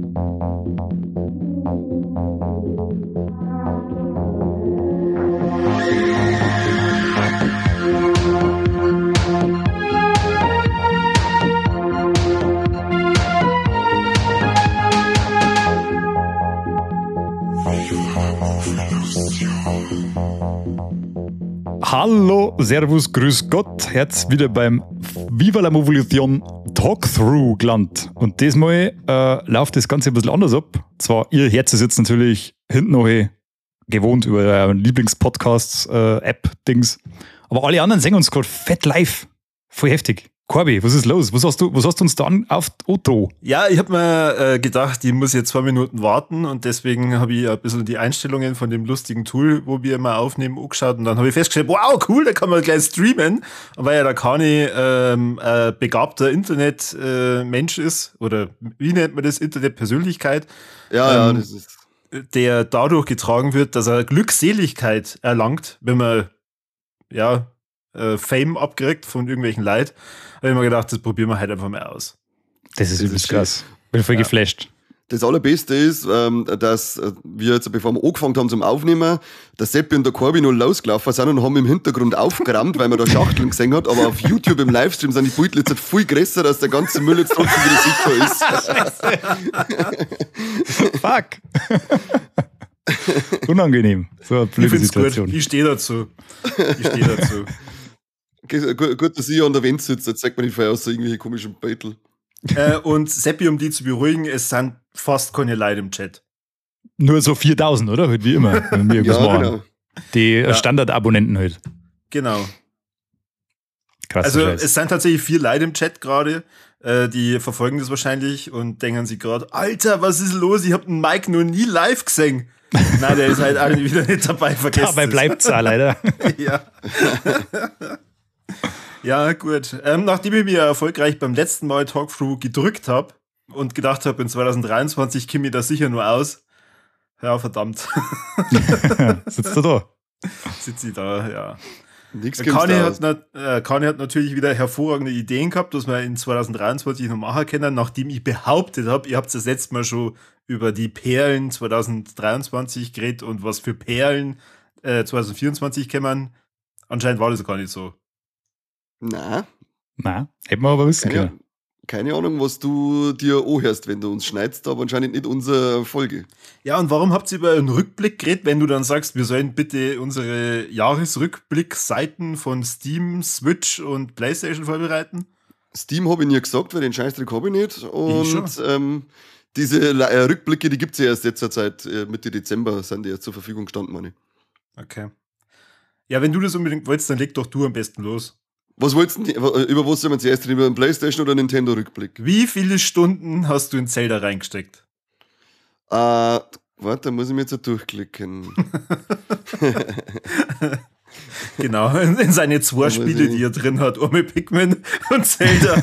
Hallo, Servus, Grüß Gott, Herz wieder beim Viva la Movolution Talkthrough gelandet. Und diesmal läuft das Ganze ein bisschen anders ab. Zwar, ihr Herz ist jetzt natürlich hinten noch gewohnt über euren Lieblingspodcasts-App-Dings, aber alle anderen sehen uns gerade fett live. Voll heftig. Corby, was ist los? Was hast du uns da auf Otto? Ja, ich habe mir gedacht, ich muss jetzt 2 Minuten warten und deswegen habe ich ein bisschen die Einstellungen von dem lustigen Tool, wo wir immer aufnehmen, angeschaut und dann habe ich festgestellt, wow, cool, da kann man gleich streamen. Und weil ja der Kani begabter Internetmensch ist, oder wie nennt man das, Internetpersönlichkeit? Ja, das ist... Der dadurch getragen wird, dass er Glückseligkeit erlangt, wenn man, Fame abkriegt von irgendwelchen Leid, habe ich mir gedacht, das probieren wir halt einfach mal aus. Das ist übelst krass. Bin voll geflasht. Das Allerbeste ist, dass wir jetzt, bevor wir angefangen haben zum Aufnehmen, der Seppi und der Corby noch losgelaufen sind und haben im Hintergrund aufgerammt, weil man da Schachteln gesehen hat, aber auf YouTube im Livestream sind die Beutel jetzt viel größer, dass der ganze Müll jetzt trotzdem wieder sichtbar ist. Fuck. Unangenehm. So eine blöde Situation. Gut. Ich stehe dazu. Gut, dass ich an der Wand sitze, jetzt zeigt man nicht aus so irgendwelche komischen Beutel. Und Seppi, um die zu beruhigen, es sind fast keine Leute im Chat. Nur so 4000, oder? Halt wie immer, wenn wir irgendwas machen. Genau. Die Standardabonnenten halt. Genau. Krass. Also es sind tatsächlich 4 Leute im Chat gerade, die verfolgen das wahrscheinlich und denken sich gerade, Alter, was ist los? Ich hab den Mike noch nie live gesehen. Nein, der ist halt auch wieder nicht dabei, vergessen. Dabei bleibt's auch leider. Ja. Ja, gut. Nachdem ich mir erfolgreich beim letzten Mal Talkthrough gedrückt habe und gedacht habe, in 2023 komme ich da sicher nur aus. Ja, verdammt. Sitzt du da? Sitzt sie da, ja. Kani hat natürlich wieder hervorragende Ideen gehabt, was wir in 2023 noch machen können, nachdem ich behauptet habe, ihr habt das letzte Mal schon über die Perlen 2023 geredet und was für Perlen 2024 kämen. Anscheinend war das gar nicht so. Na, hätten wir aber wissen können. Keine Ahnung, was du dir anhörst, wenn du uns schneidest, aber anscheinend nicht unsere Folge. Ja, und warum habt ihr über einen Rückblick geredet, wenn du dann sagst, wir sollen bitte unsere Jahresrückblick-Seiten von Steam, Switch und PlayStation vorbereiten? Steam habe ich nie gesagt, weil den Scheißdreck habe ich nicht. Und diese Rückblicke, die gibt es ja erst jetzt zur Zeit, Mitte Dezember sind die erst zur Verfügung gestanden, meine ich. Okay. Ja, wenn du das unbedingt wolltest, dann leg doch du am besten los. Was wolltest du, über was sollen wir zuerst reden? Über einen PlayStation oder Nintendo-Rückblick? Wie viele Stunden hast du in Zelda reingesteckt? Warte, da muss ich mir jetzt durchklicken. Genau, in seine 2 Spiele, die er drin hat. Einmal Pikmin und Zelda.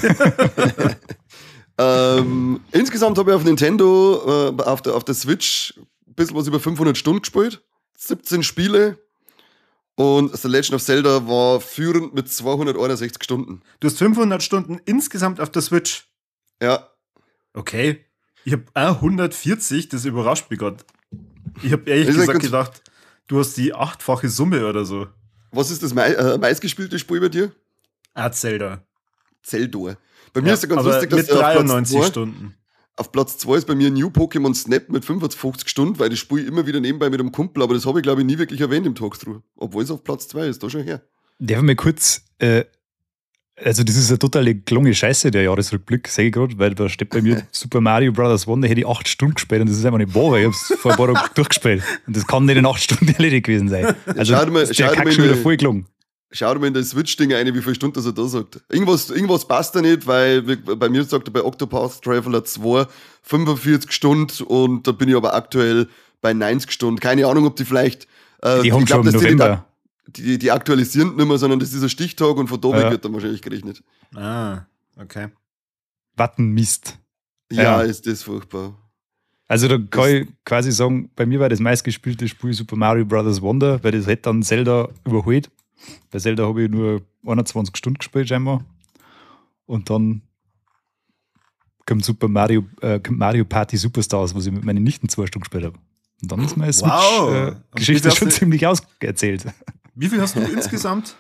Insgesamt habe ich auf Nintendo, auf der Switch, ein bisschen was über 500 Stunden gespielt. 17 Spiele. Und The Legend of Zelda war führend mit 261 Stunden. Du hast 500 Stunden insgesamt auf der Switch? Ja. Okay. Ich habe 140, das überrascht mich gerade. Ich habe ehrlich gesagt gedacht, du hast die 8-fache Summe oder so. Was ist das meistgespielte Spiel bei dir? Zelda. Zelda. Bei mir ist ja ganz lustig, dass mit 93 Stunden. Auf Platz 2 ist bei mir New Pokémon Snap mit 55 Stunden, weil das spiele ich immer wieder nebenbei mit einem Kumpel, aber das habe ich, glaube ich, nie wirklich erwähnt im Talkthrough. Obwohl es auf Platz 2 ist, da schon her. Darf ich mal kurz, also das ist eine totale gelungene Scheiße, der Jahresrückblick, sage ich gerade, weil da steht bei mir Super Mario Bros. Wonder, hätte ich 8 Stunden gespielt und das ist einfach nicht wahr, weil ich habe es vor ein paar Tagen durchgespielt und das kann nicht in 8 Stunden erledigt gewesen sein. Also der Kack schon wieder voll gelungen. Schau dir mal in das Switch-Ding rein, wie viele Stunden das er da sagt. Irgendwas passt da nicht, weil bei mir sagt er bei Octopath Traveler 2 45 Stunden und da bin ich aber aktuell bei 90 Stunden. Keine Ahnung, ob die vielleicht die haben schon im November. Die aktualisieren nicht mehr, sondern das ist ein Stichtag und von da weg wird dann wahrscheinlich gerechnet. Ah, okay. Wattenmist. Ja, ist das furchtbar. Also da kann ich quasi sagen, bei mir war das meistgespielte Spiel Super Mario Bros. Wonder, weil das hätte dann Zelda überholt. Bei Zelda habe ich nur 21 Stunden gespielt scheinbar. Und dann kommt Mario Party Superstars, was ich mit meinen Nichten 2 Stunden gespielt habe. Und dann ist meine Switch-Geschichte schon ziemlich ausgeerzählt. Wie viel hast du insgesamt?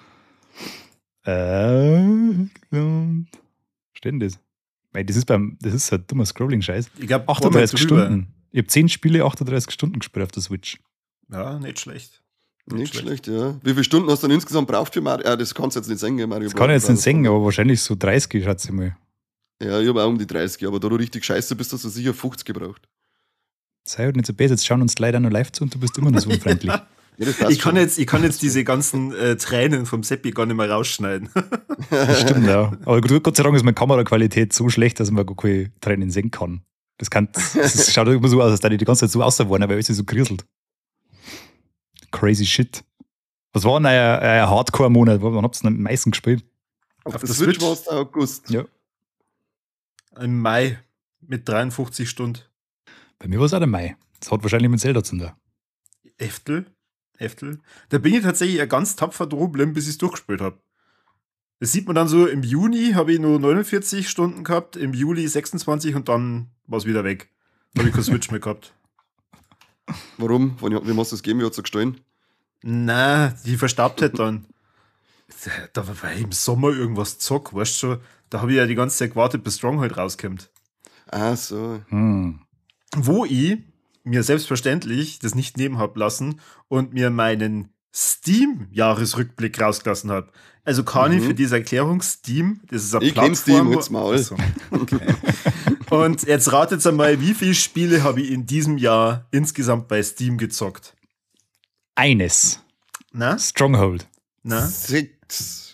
Steht denn das? Weil das ist ein dummer Scrolling-Scheiß. Ich glaube, 38 Stunden. Ich habe 10 Spiele, 38 Stunden gespielt auf der Switch. Ja, nicht schlecht. Nicht schlecht, ja. Wie viele Stunden hast du dann insgesamt braucht für Mario? Das kannst du jetzt nicht sagen, Mario. Das kann ich jetzt nicht sagen, aber wahrscheinlich so 30, schätze ich mal. Ja, ich habe auch um die 30, aber da du richtig scheiße bist, hast du sicher 50 gebraucht. Sei halt nicht so besser, jetzt schauen uns leider noch live zu und du bist immer noch so unfreundlich. Ja, das Ich kann jetzt diese ganzen Tränen vom Seppi gar nicht mehr rausschneiden. Das stimmt, ja. Aber Gott sei Dank ist meine Kameraqualität so schlecht, dass man gar keine Tränen sehen kann. Das schaut immer so aus, als da die ganze Zeit so ausgeworden, weil alles so kriselt. Crazy shit. Was war denn euer Hardcore-Monat? Wann habt ihr denn am meisten gespielt? Auf der Switch war es der August. Ja. Im Mai mit 53 Stunden. Bei mir war es auch der Mai. Das hat wahrscheinlich mit Zelda zu tun. Eftel. Da bin ich tatsächlich ganz tapfer dran, bis ich es durchgespielt habe. Das sieht man dann so, im Juni habe ich nur 49 Stunden gehabt, im Juli 26 und dann war es wieder weg. Da habe ich keine Switch mehr gehabt. Warum? Wem hast du das gegeben? Wie hat es gestohlen? Na, die verstaubt halt dann. Da war im Sommer irgendwas zock, weißt du schon. Da habe ich ja die ganze Zeit gewartet, bis Stronghold rauskommt. Ah, so. Wo ich mir selbstverständlich das nicht nehmen habe lassen und mir meinen Steam-Jahresrückblick rausgelassen habe. Also kann ich für diese Erklärung Steam, das ist eine Ich kenn Plattform. Steam, jetzt mal. Achso, okay. Und jetzt ratet einmal, wie viele Spiele habe ich in diesem Jahr insgesamt bei Steam gezockt? Eines. Na? Stronghold. Na? 6.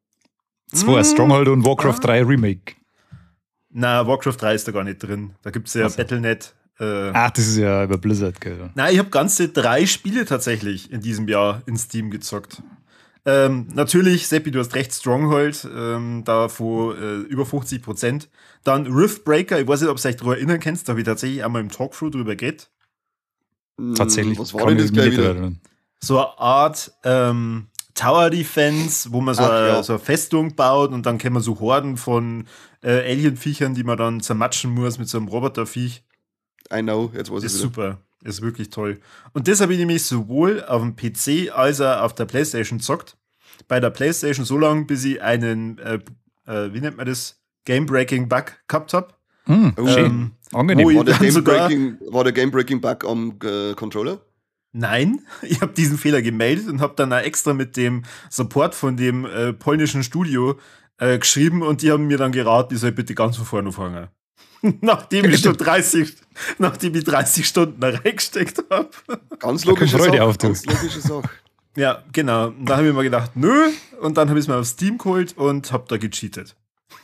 2 Stronghold und Warcraft 3 Remake. Na, Warcraft 3 ist da gar nicht drin. Da gibt es ja Also. Battle.net. Ach, das ist ja über Blizzard, gell? Nein, ich habe ganze 3 Spiele tatsächlich in diesem Jahr in Steam gezockt. Natürlich, Seppi, du hast recht, Stronghold, davon über 50%. Dann Riftbreaker, ich weiß nicht, ob ihr euch daran erinnern könnt, da habe ich tatsächlich einmal im Talkthrough drüber geredet. Tatsächlich. Was war denn das gleich wieder? So eine Art Tower Defense, wo man so eine Festung baut und dann kann man so Horden von Alienviechern, die man dann zermatschen muss mit so einem Roboterviech. I know, jetzt weiß ich Ist wieder. super, ist wirklich toll. Und das habe ich nämlich sowohl auf dem PC als auch auf der Playstation gezockt. Bei der Playstation so lange, bis ich einen, wie nennt man das, Game-Breaking-Bug gehabt habe. Schön. Angenehm. wo ich War der dann sogar- Game-Breaking-Bug am Controller? Nein, ich habe diesen Fehler gemeldet und habe dann auch extra mit dem Support von dem polnischen Studio geschrieben und die haben mir dann geraten, ich soll bitte ganz von vorne anfangen. Nachdem ich 30 Stunden da reingesteckt habe. Ganz Da kommt logische Freude Sache. auf, du. Ganz logische Sache. Ja, genau. Und da habe ich mir gedacht, nö. Und dann habe ich es mir auf Steam geholt und habe da gecheatet.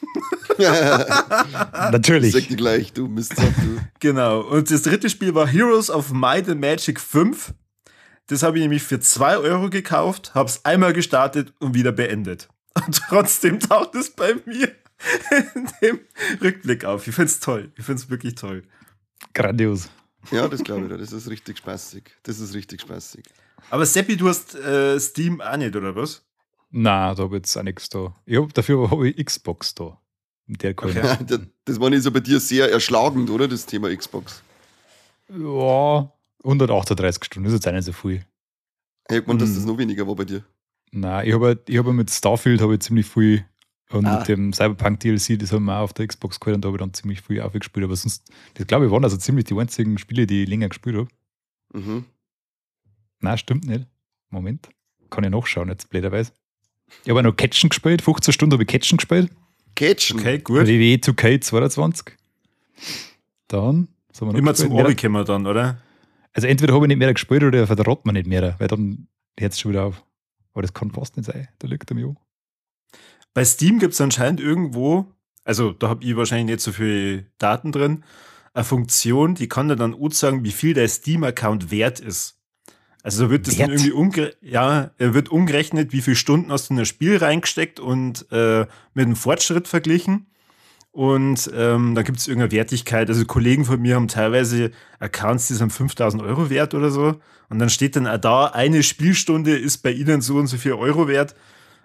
Natürlich. Sag dir gleich, du Mistsack, du. Genau. Und das dritte Spiel war Heroes of Might and Magic 5. Das habe ich nämlich für 2 Euro gekauft, habe es einmal gestartet und wieder beendet. Und trotzdem taucht es bei mir in dem Rückblick auf. Ich finde es toll. Ich finde es wirklich toll. Grandios. Ja, das glaube ich dir. Das ist richtig spaßig. Aber Seppi, du hast Steam auch nicht, oder was? Nein, da habe ich jetzt auch nichts da. Dafür habe ich Xbox da. Mit der kann ich- Okay. Das war nicht so bei dir sehr erschlagend, oder? Das Thema Xbox. Ja, 138 Stunden, das ist jetzt auch nicht so viel. Ich meine, dass das noch weniger war bei dir. Nein, ich habe mit Starfield habe ich ziemlich viel und mit dem Cyberpunk DLC, das haben wir auch auf der Xbox geholt und da habe ich dann ziemlich viel aufgespielt. Aber sonst, das glaube ich, waren also ziemlich die einzigen Spiele, die ich länger gespielt habe. Mhm. Nein, stimmt nicht. Moment. Kann ich nachschauen, jetzt blöderweise. Ich habe auch noch Catchen gespielt, 15 Stunden habe ich Catchen gespielt. Catchen. Okay, gut. WWE 2K22. Dann, was haben wir noch Immer gespielt? zum Obi kommen wir dann, oder? Also entweder habe ich nicht mehr gespielt oder verrät man nicht mehr, weil dann hört es schon wieder auf. Aber das kann fast nicht sein, da liegt er mir an. Bei Steam gibt es anscheinend irgendwo, also da habe ich wahrscheinlich nicht so viele Daten drin, eine Funktion, die kann dir dann auch sagen, wie viel der Steam-Account wert ist. Also da wird das dann Wert? irgendwie wird umgerechnet, wie viele Stunden hast du in das Spiel reingesteckt und mit dem Fortschritt verglichen. Und da gibt es irgendeine Wertigkeit. Also Kollegen von mir haben teilweise Accounts, die sind 5.000 Euro wert oder so. Und dann steht dann auch da, eine Spielstunde ist bei ihnen so und so viel Euro wert.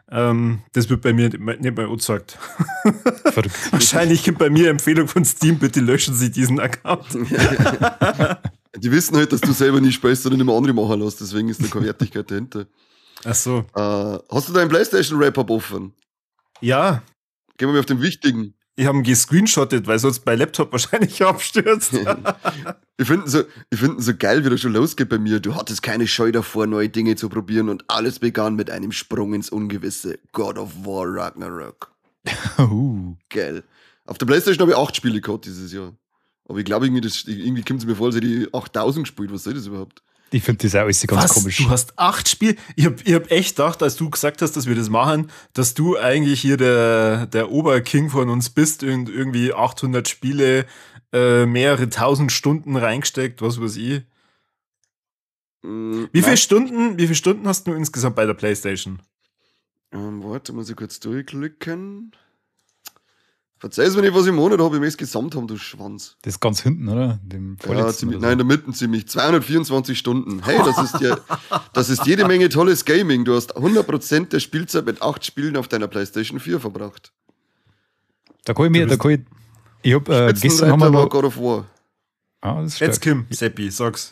Das wird bei mir nicht mehr angezeigt. Verrückt. Wahrscheinlich kommt bei mir Empfehlung von Steam, bitte löschen Sie diesen Account. Die wissen halt, dass du selber nicht spielst, sondern immer andere machen lässt, deswegen ist da keine Wertigkeit dahinter. Ach so. Hast du deinen PlayStation Wrap-Up offen? Ja, Gehen wir mal auf den wichtigen. ich habe ihn gescreenshottet, weil sonst mein Laptop wahrscheinlich abstürzt. Ich finde so geil, wie das schon losgeht bei mir. Du hattest keine Scheu davor, neue Dinge zu probieren und alles begann mit einem Sprung ins Ungewisse. God of War Ragnarok. Geil. Auf der PlayStation habe ich 8 Spiele gehabt dieses Jahr. Aber ich glaube, irgendwie kommt es mir vor, als hätte ich 8000 gespielt. Was soll das überhaupt? Ich finde das auch alles ganz komisch. Du hast 8 Spiele? Ich hab echt gedacht, als du gesagt hast, dass wir das machen, dass du eigentlich hier der Oberking von uns bist und irgendwie 800 Spiele, mehrere tausend Stunden reingesteckt, was weiß ich. Wie viele Stunden hast du insgesamt bei der PlayStation? Warte, muss ich kurz durchklicken. Verzeih's mir nicht, was ich im Monat habe, ich möchte es gesamt haben, du Schwanz. Das ist ganz hinten, oder? Ja, ziemlich, nein, in der Mitte ziemlich. 224 Stunden. Hey, das ist jede Menge tolles Gaming. Du hast 100% der Spielzeit mit 8 Spielen auf deiner PlayStation 4 verbracht. Ich habe gestern haben wir war noch, God of War. das ist Jetzt stark. Kim, Seppi, sag's.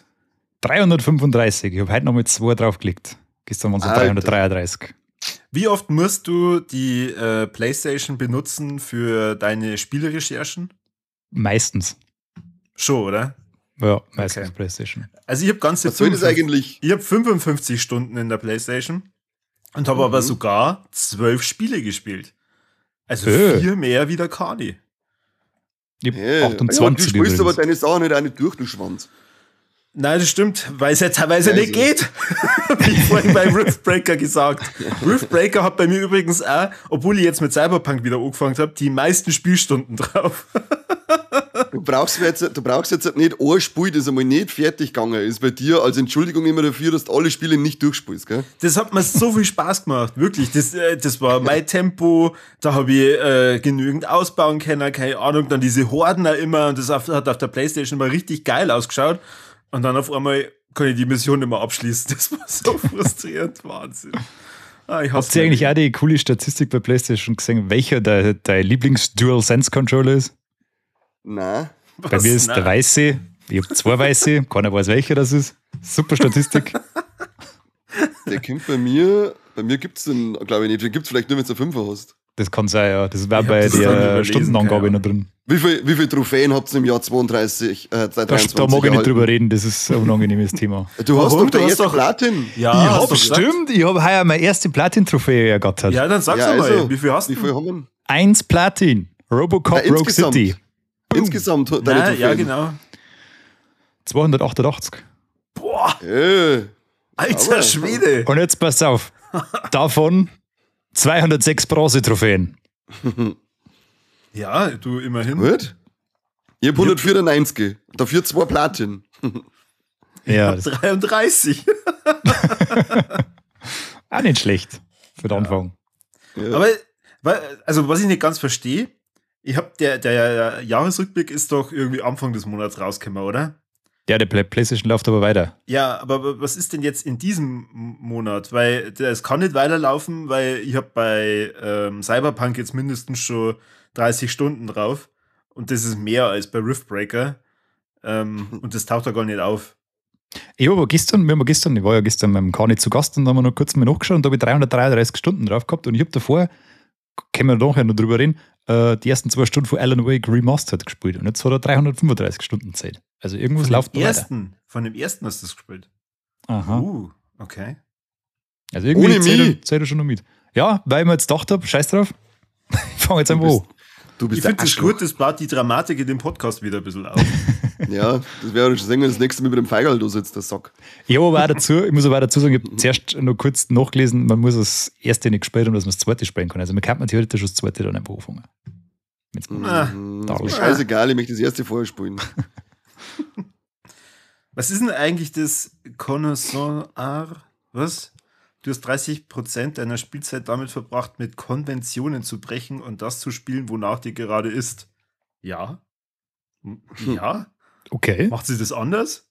335. Ich habe heute noch mit 2 draufgelegt. Gestern waren es Alter. 333. Wie oft musst du die PlayStation benutzen für deine Spielerecherchen? Meistens. Schon, oder? Ja, meistens Okay. PlayStation. Also ich habe ganze Was soll das eigentlich? Ich habe 55 Stunden in der PlayStation und habe aber sogar 12 Spiele gespielt. Also 4 mehr wie der Kani. Ich habe Hey, 28 du spielst aber übrigens. deine Sachen nicht eine durch, du Schwanz. Nein, das stimmt, weil es ja teilweise Also. nicht geht. Wie ich vorhin bei Riftbreaker gesagt. Riftbreaker hat bei mir übrigens auch, obwohl ich jetzt mit Cyberpunk wieder angefangen habe, die meisten Spielstunden drauf. Du brauchst jetzt nicht ein Spiel, das einmal nicht fertig gegangen ist bei dir, als Entschuldigung immer dafür, dass du alle Spiele nicht durchspielst, gell? Das hat mir so viel Spaß gemacht, wirklich. Das war mein Tempo, da habe ich genügend ausbauen können, keine Ahnung, dann diese Horden auch immer, und das hat auf der Playstation immer richtig geil ausgeschaut. Und dann auf einmal kann ich die Mission nicht mehr abschließen. Das war so frustrierend, Wahnsinn. Habt ihr eigentlich auch die coole Statistik bei PlayStation gesehen, welcher dein Lieblings-Dual-Sense-Controller ist? Nein. Bei mir ist der weiße, ich habe 2 weiße, keiner weiß welcher das ist. Super Statistik. Der kommt bei mir gibt es den, glaube ich nicht, den gibt es vielleicht nur, wenn du einen 5er hast. Das kann sein, ja. Das war Ich hab bei das dann der überlesen, Stundenangabe keine noch drin. Wie viele Trophäen habt ihr im Jahr 2023 Da mag ich nicht erhalten? drüber reden, das ist ein unangenehmes Thema. Du hast Warum? doch der Du hast erste doch- Platin. Ja, ich hast hab du gesagt? stimmt, ich habe heuer meine erste Platin-Trophäe ergattert. Ja, dann sag's Ja, einmal, also, wie viel hast Wie du? viel haben wir? 1 Platin. Robocop Na, Rogue insgesamt. City. Insgesamt deine Nein, Trophäen. ja, genau. 288. Boah, alter Aber- Schwede. Und jetzt passt auf. Davon 206 Bronze-Trophäen. Ja, du immerhin. Gut. Ich hab 194. Dafür 2 Platin. Ja, das 33. auch nicht schlecht für den Anfang. Aber, also, was ich nicht ganz verstehe, ich hab der Jahresrückblick ist doch irgendwie Anfang des Monats rausgekommen, oder? Ja, der PlayStation läuft aber weiter. Ja, aber was ist denn jetzt in diesem Monat? Weil es kann nicht weiterlaufen, weil ich habe bei Cyberpunk jetzt mindestens schon 30 Stunden drauf und das ist mehr als bei Riftbreaker und das taucht da gar nicht auf. Ich war ja gestern mit dem Kani zu Gast und da haben wir noch kurz mal nachgeschaut und da habe ich 333 Stunden drauf gehabt und ich habe davor, können wir nachher noch drüber reden, die ersten 2 Stunden von Alan Wake Remastered gespielt und jetzt hat er 335 Stunden Zeit. Also irgendwas läuft da weiter. Von dem ersten hast du das gespielt. Aha. Okay. Also irgendwie Ohne mich. zählt er schon noch mit. Ja, weil ich mir jetzt gedacht habe, scheiß drauf, ich fange jetzt einfach an. Du Ich bist finde der das Arschloch. gut, das baut die Dramatik in dem Podcast wieder ein bisschen auf. Ja, das wäre schon sehen, wenn das nächste Mal mit dem Feigerl da sitzt, der Sack. Ich muss aber auch dazu sagen, ich habe zuerst noch kurz nachgelesen, man muss das erste nicht spielen, dass man das zweite spielen kann. Also man kann theoretisch das zweite dann einfach anfangen. Wenn's gut ist. Ah. Das ist mir scheißegal, ich möchte das erste vorher spielen. Was ist denn eigentlich das Connoisseur? Was? Du hast 30% deiner Spielzeit damit verbracht, mit Konventionen zu brechen und das zu spielen, wonach dir gerade ist. Ja? Ja? Okay. Macht sie das anders?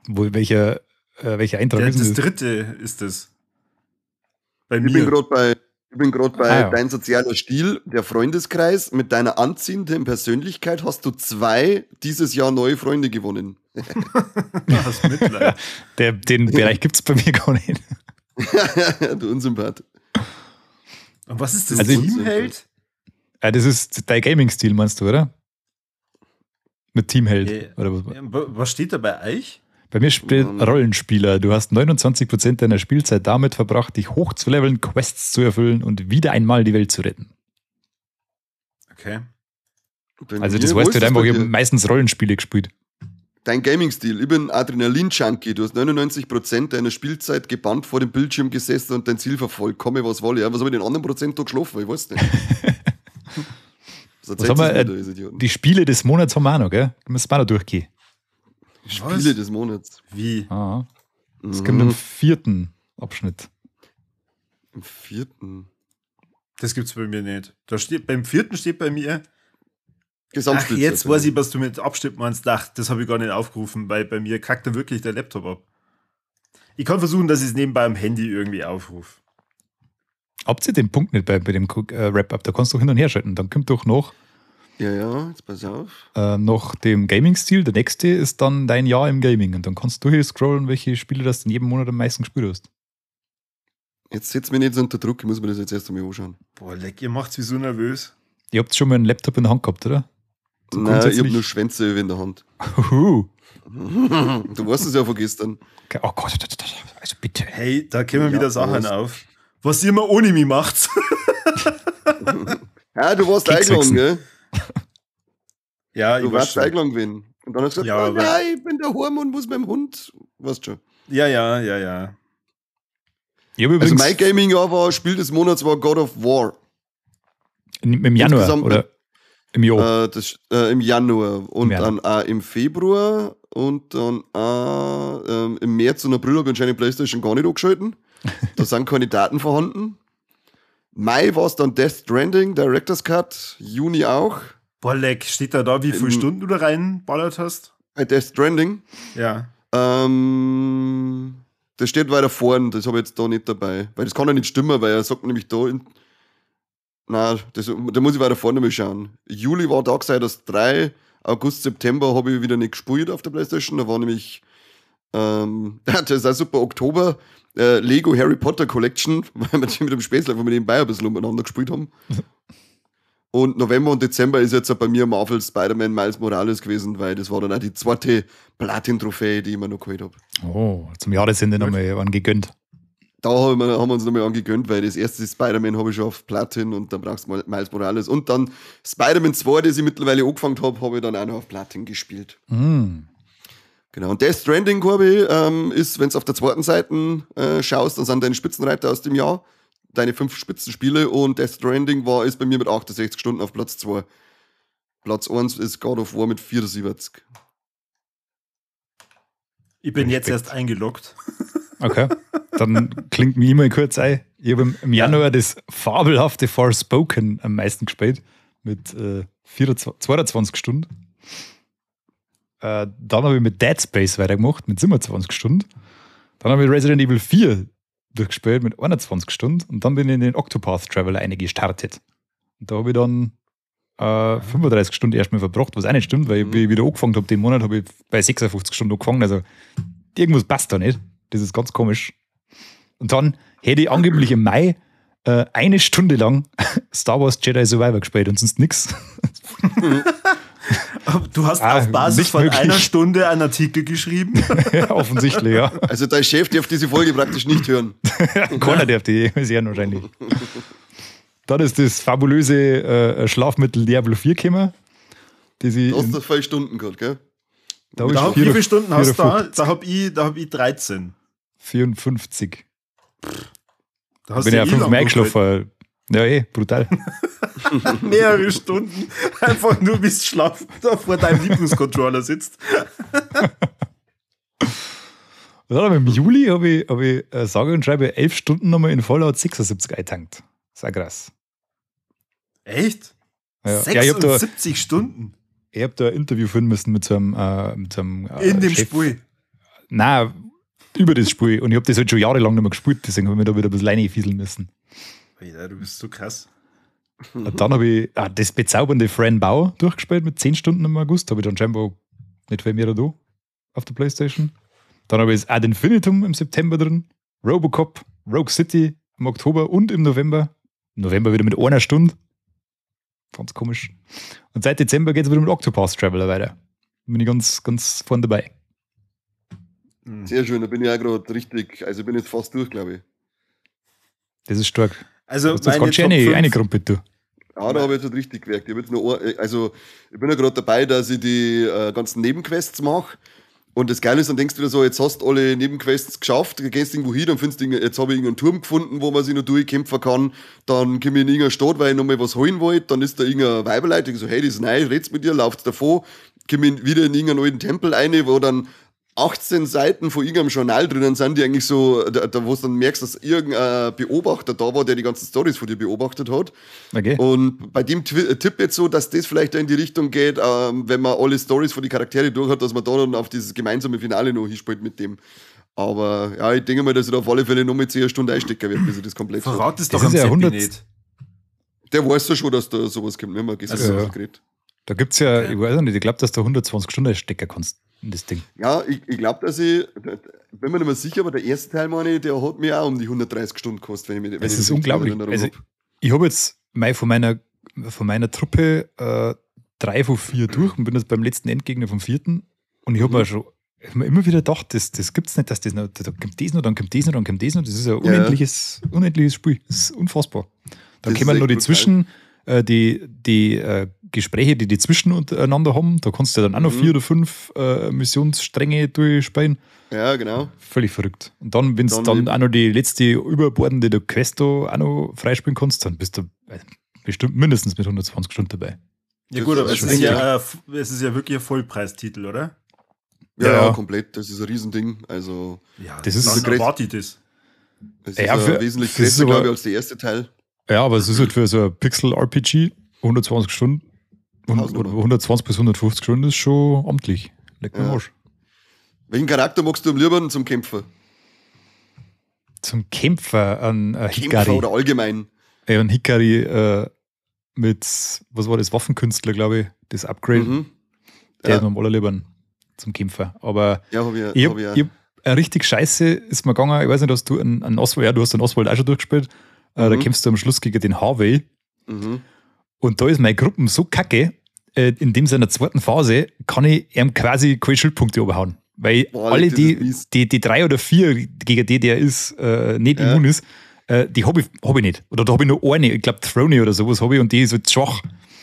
Welcher Eintrag ist Das denn das? dritte ist es. Bei Ich bin mir. gerade bei Ich bin gerade bei ja. dein sozialer Stil, der Freundeskreis. Mit deiner anziehenden Persönlichkeit hast du 2 dieses Jahr neue Freunde gewonnen. Hast Mitleid. Den Bereich gibt es bei mir gar nicht. Du Unsympath. Und was ist das Also Teamheld? Das ist dein Gaming-Stil, meinst du, oder? Mit Teamheld. Oder was? Was steht da bei euch? Bei mir steht Rollenspieler. Du hast 29% deiner Spielzeit damit verbracht, dich hochzuleveln, Quests zu erfüllen und wieder einmal die Welt zu retten. Okay. Also das heißt halt einfach, ich habe meistens Rollenspiele gespielt. Dein Gaming-Stil. Ich bin Adrenalin-Junkie. Du hast 99% deiner Spielzeit gebannt vor dem Bildschirm gesessen und dein Ziel verfolgt. Komme, was wolle. Ja, was habe ich den anderen Prozent da geschlafen? Ich weiß nicht. Was haben wir, die Spiele des Monats haben wir auch noch, gell? Müssen wir auch noch durchgehen. Spiele des Monats. Wie? Ah, das kommt im 4. Abschnitt. Im 4. Das gibt's bei mir nicht. Beim 4. steht bei mir. Ach, Gesamtspielzeit. jetzt weiß ich, was du mit Abschnitt meinst. Ach, das habe ich gar nicht aufgerufen, weil bei mir kackt da wirklich der Laptop ab. Ich kann versuchen, dass ich es nebenbei am Handy irgendwie aufrufe. Habt ihr den Punkt nicht bei dem Wrap-Up? Da kannst du hin und her schalten. Dann kommt doch noch Ja, jetzt pass auf. nach dem Gaming-Stil. Der nächste ist dann dein Jahr im Gaming. Und dann kannst du hier scrollen, welche Spiele das in jedem Monat am meisten gespielt hast. Jetzt setzt mich nicht so unter Druck. Ich muss mir das jetzt erst einmal anschauen. Boah, leck, ihr macht's wie so nervös. Ihr habt schon mal einen Laptop in der Hand gehabt, oder? So Nein, ich habe nur Schwänze in der Hand. Du weißt es ja von gestern. Oh Gott, also bitte. Hey, da kommen wieder Sachen auf. Was ihr immer ohne mich macht. Ja, du warst eingeladen, gell? Ja, du warst eingeladen gewesen. Und dann hast du gesagt, nein, ich bin daheim und muss mit dem Hund. Weißt schon. Ja. Also mein Gaming-Jahr war, Spiel des Monats war God of War. Im Januar oder im Jahr? Im Januar und dann auch im Februar und dann auch im März und April habe ich anscheinend PlayStation gar nicht angeschalten. Da sind keine Daten vorhanden. Mai war es dann Death Stranding, Director's Cut, Juni auch. Boah, leck, steht da wie viele Stunden du da reinballert hast? Bei Death Stranding? Ja. Das steht weiter vorn, das habe ich jetzt da nicht dabei. Weil das kann ja nicht stimmen, weil er sagt nämlich da, da muss ich weiter vorne mal schauen. Juli war Darksiders 3, August, September habe ich wieder nicht gespielt auf der Playstation. Da war nämlich, das ist auch super, Oktober, Lego Harry Potter Collection, weil wir mit dem Späßler von mir nebenbei ein bisschen umeinander gespielt haben. Und November und Dezember ist jetzt bei mir Marvel Spider-Man Miles Morales gewesen, weil das war dann auch die 2. Platin-Trophäe, die ich mir noch geholt habe. Oh, zum Jahresende nochmal einen gegönnt. Da haben wir uns nochmal angegönnt, weil das erste Spider-Man habe ich schon auf Platin und dann brauchst du Miles Morales. Und dann Spider-Man 2, das ich mittlerweile angefangen habe ich dann auch noch auf Platin gespielt. Genau, und Death Stranding, Corby, ist, wenn du auf der 2. Seite schaust, dann sind deine Spitzenreiter aus dem Jahr, deine 5 Spitzenspiele, und Death Stranding ist bei mir mit 68 Stunden auf Platz 2. Platz 1 ist God of War mit 74. Ich bin jetzt erst eingeloggt. Okay, dann klingt mir E-Mail kurz ein. Ich habe im Januar das fabelhafte Forspoken am meisten gespielt, mit 22 Stunden. Dann habe ich mit Dead Space weitergemacht, mit 27 Stunden. Dann habe ich Resident Evil 4 durchgespielt mit 21 Stunden. Und dann bin ich in den Octopath Traveler gestartet. Und da habe ich dann 35 Stunden erstmal verbracht, was auch nicht stimmt, weil ich wieder angefangen habe, den Monat habe ich bei 56 Stunden angefangen. Also irgendwas passt da nicht. Das ist ganz komisch. Und dann hätte ich angeblich im Mai 1 Stunde lang Star Wars Jedi Survivor gespielt und sonst nichts. Du hast auf Basis von einer Stunde einen Artikel geschrieben? Ja, offensichtlich, ja. Also dein Chef darf diese Folge praktisch nicht hören. Keiner darf die hören wahrscheinlich. Dann ist das fabulöse Schlafmittel Diablo 4 gekommen. Du hast da 5 Stunden gehabt, gell? Wie viele Stunden hast du da? Da hab ich 13. 54. Da hast bin ja 5 Mal eingeschlafen. Ja, brutal. Mehrere Stunden. Einfach nur bis Schlaf da vor deinem Lieblingscontroller sitzt. Dann im Juli habe ich sage und schreibe 11 Stunden nochmal in Fallout 76 eingetankt. Das ist auch krass. Echt? Ja. 76 Stunden? Ich habe da ein Interview führen müssen mit so einem in dem Chef. Spiel? Nein, über das Spiel. Und ich habe das halt schon jahrelang nicht mehr gespielt, deswegen habe ich mir da wieder ein bisschen reingefieseln müssen. Alter, du bist so krass. Und dann habe ich das bezaubernde Fran Bow durchgespielt mit 10 Stunden im August. Habe ich dann scheinbar nicht viel mehr da auf der Playstation. Dann habe ich das Ad Infinitum im September drin, Robocop, Rogue City im Oktober und im November. Im November wieder mit 1 Stunde. Ganz komisch. Und seit Dezember geht es wieder mit Octopath Traveler weiter. Bin ich ganz vorne dabei. Sehr schön, da bin ich auch gerade richtig, also ich bin jetzt fast durch, glaube ich. Das ist stark. Also Das kannst du eine Gruppe tun. Ja, da habe ich jetzt halt richtig gemerkt. Ich bin ja gerade dabei, dass ich die ganzen Nebenquests mache. Und das Geile ist, dann denkst du dir so, jetzt hast du alle Nebenquests geschafft, du gehst irgendwo hin, dann findest du, jetzt habe ich irgendeinen Turm gefunden, wo man sich noch durchkämpfen kann. Dann komme ich in irgendeine Stadt, weil ich noch mal was holen wollte. Dann ist da irgendein Weiberleiter, ich so, hey, das ist neu, red's mit dir, lauft davon. Komme ich wieder in irgendeinen alten Tempel rein, wo dann 18 Seiten von irgendeinem Journal drinnen sind, die eigentlich so, da wo du dann merkst, dass irgendein Beobachter da war, der die ganzen Storys von dir beobachtet hat. Okay. Und bei dem Tipp jetzt so, dass das vielleicht in die Richtung geht, wenn man alle Storys von den Charaktere durch hat, dass man da dann auf dieses gemeinsame Finale noch hinspielt mit dem. Aber ja, ich denke mal, dass ich da auf alle Fälle noch mit 10 Stunden einstecken werde, bis ich das komplett habe. Verrat es doch Das am ist ja Seppi 100 nicht. Der weiß ja schon, dass da sowas kommt. Wir haben gestern Also, sowas geredet. Da gibt es ja, ich weiß nicht, ich glaube, dass du 120 Stunden stecken kannst in das Ding. Ja, ich glaube, dass ich bin mir nicht mehr sicher, aber der erste Teil, meine ich, der hat mir auch um die 130 Stunden gekostet, wenn ich mich Das ich ist mich unglaublich. in Erinnerung Also, hab. ich habe jetzt von meiner Truppe 3 von 4 durch und bin jetzt beim letzten Endgegner vom 4. Und ich habe mir immer wieder gedacht, das gibt es nicht, dass das noch, da kommt das noch, dann kommt das noch, dann kommt das noch. Das ist ein unendliches Spiel. Das ist unfassbar. Dann Das kommen ist noch die echt brutal. die Gespräche, die zwischeneinander haben. Da kannst du dann auch noch 4 oder 5 Missionsstränge durchspielen. Ja, genau. Völlig verrückt. Und dann, wenn du Dann dann eben- auch noch die letzte überbordende der Quest da auch noch freispielen kannst, dann bist du bestimmt mindestens mit 120 Stunden dabei. Ja gut, aber Das es ist ist, schon es ist ja wirklich ein Vollpreistitel, oder? Ja, Ja. komplett. Das ist ein Riesending. Also, Ja, Das ist dann so erwarte ich das. das Ja, ist für- wesentlich das ist größer, aber- glaube ich, als der erste Teil. Ja, aber es ist halt für so ein Pixel-RPG 120 Stunden Hausnummer. oder 120 bis 150 Stunden ist schon amtlich. Leck mir am Ja. Arsch. Welchen Charakter magst du am liebsten zum Kämpfer? Zum Kämpfer an Kämpfer Hikari. oder allgemein? An Hikari mit, was war das, Waffenkünstler, glaube ich, das Upgrade. Mhm. Der Ja. ist mir am allerliebsten zum Kämpfer. Aber Ja, hab ich ich auch. hab richtig scheiße ist mir gegangen. Ich weiß nicht, hast du einen Oswald, ja, du hast den Oswald auch schon durchgespielt. Da kämpfst du am Schluss gegen den Harvey. Mhm. Und da ist meine Gruppe so kacke, in dem seiner zweiten Phase kann ich ihm quasi keine Schildpunkte überhauen. Weil Boah, alle das ist mies. die 3 oder 4, gegen die der ist, nicht Ja. immun ist, die habe ich nicht. Oder da habe ich nur eine, ich glaube Throny oder sowas habe ich und die ist halt schwach.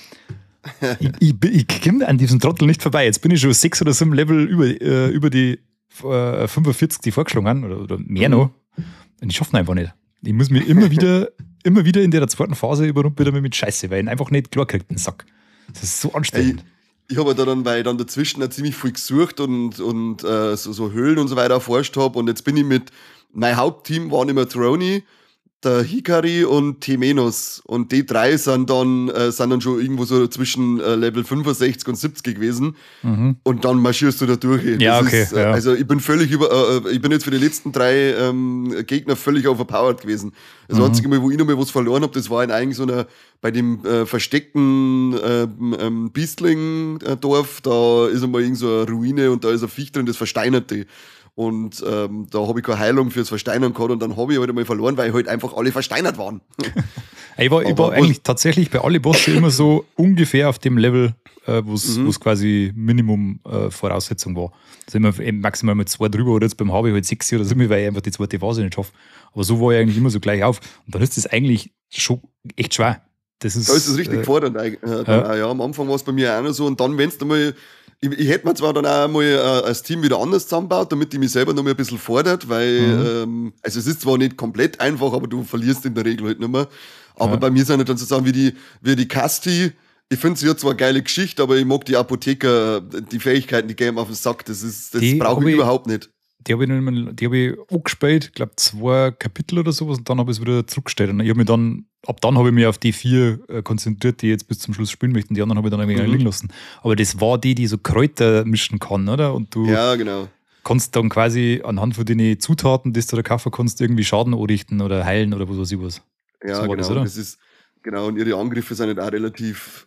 ich komme an diesem Trottel nicht vorbei. Jetzt bin ich schon 6 oder 7 Level über die 45, die vorgeschlagen haben, oder mehr noch. Und ich schaffe ihn einfach nicht. Ich muss mir immer wieder in der zweiten Phase überrumpeln mit Scheiße, weil ich ihn einfach nicht klar kriege, den Sack. Das ist so anstrengend. Ich habe da dann, weil ich dann dazwischen auch ziemlich viel gesucht und so Höhlen und so weiter erforscht habe. Und jetzt bin ich mein Hauptteam waren immer Throny, der Hikari und Temenos. Und die 3 sind dann schon irgendwo so zwischen Level 65 und 70 gewesen. Und dann marschierst du da durch. Ja, Das okay, Ist, ja. Also ich bin ich bin jetzt für die letzten 3 Gegner völlig overpowered gewesen. Das einzige Mal, wo ich noch mal was verloren habe, das war in eigentlich so einer, bei dem versteckten Biestling-Dorf, da ist einmal irgend so eine Ruine und da ist ein Viech drin, das versteinert die. Und da habe ich keine Heilung fürs Versteinern gehabt und dann habe ich halt einmal verloren, weil halt einfach alle versteinert waren. Ich war Aber eigentlich tatsächlich bei alle Bosse immer so ungefähr auf dem Level, wo es quasi Minimum Voraussetzung war. Also immer eben maximal mit 2 drüber oder jetzt beim Harvey halt 6 oder so, weil ich einfach die zweite Phase nicht schaffe. Aber so war ich eigentlich immer so gleich auf. Und dann ist das eigentlich schon echt schwer. Das ist, Da ist es richtig fordernd. Ja, am Anfang war es bei mir auch noch so. Und dann, wenn es mal, ich hätte mir zwar dann auch mal als Team wieder anders zusammengebaut, damit ich mich selber noch mal ein bisschen fordert, weil, also es ist zwar nicht komplett einfach, aber du verlierst in der Regel halt nicht mehr. Aber bei mir sind halt dann so Sachen wie die Casti. Ich finde, sie hat zwar eine geile Geschichte, aber ich mag die Apotheker, die Fähigkeiten, die gehen mir auf den Sack. Das Die brauche hab ich ich- überhaupt nicht. Die habe ich auch gespielt, ich glaube 2 Kapitel oder sowas und dann habe ich es wieder zurückgestellt. Und ab dann habe ich mich auf die 4 konzentriert, die ich jetzt bis zum Schluss spielen möchten. Die anderen habe ich dann ein wenig liegen lassen. Aber das war die so Kräuter mischen kann, oder? Und du Ja, genau. kannst dann quasi anhand von den Zutaten, die du da kaufen kannst, irgendwie Schaden anrichten oder heilen oder was weiß ich was. Ja, So war genau. das, oder? Das ist, genau, und ihre Angriffe sind halt auch relativ,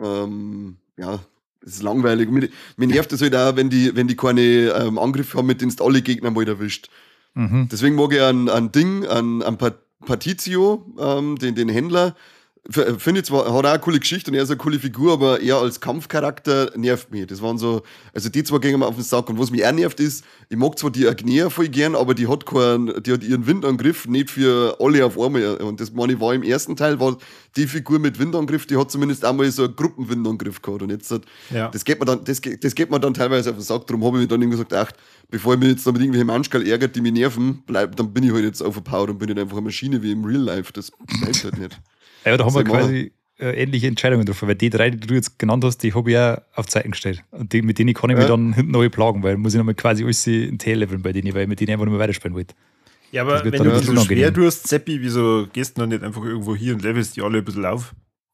ja, das ist langweilig. Mir nervt das halt auch, wenn die keine Angriffe haben, mit denen du alle Gegner mal erwischt. Mhm. Deswegen mag ich an Patizio, den Händler. Finde ich zwar, hat auch eine coole Geschichte und er ist eine coole Figur, aber er als Kampfcharakter nervt mich. Das waren so, also die zwei gehen mir auf den Sack. Und was mich auch nervt ist, ich mag zwar die Agnea voll gern, aber die hat ihren Windangriff nicht für alle auf einmal. Und das meine ich, war im ersten Teil, war die Figur mit Windangriff, die hat zumindest einmal so einen Gruppenwindangriff gehabt. Und jetzt, Ja. das geht mir dann teilweise auf den Sack. Darum habe ich mir dann irgendwie gesagt, ach, bevor ich mich jetzt da mit irgendwelchen Manschkerl ärgert, die mich nerven, dann bin ich halt jetzt overpowered und bin nicht einfach eine Maschine wie im Real Life. Das bleibt halt nicht. Ja, da haben wir Soll ich quasi ähnliche Entscheidungen getroffen, weil die drei, die du jetzt genannt hast, die habe ich auch auf Zeiten gestellt. Und mit denen kann ich mich dann hinten neu plagen, weil muss ich nochmal quasi alles in T leveln bei denen, weil ich mit denen einfach nur weiterspielen wollte. Ja, aber Das wird wenn dann du ein ein bisschen bisschen schwer unangenehm. tust, Seppi, wieso gehst du noch nicht einfach irgendwo hier und levelst die alle ein bisschen auf?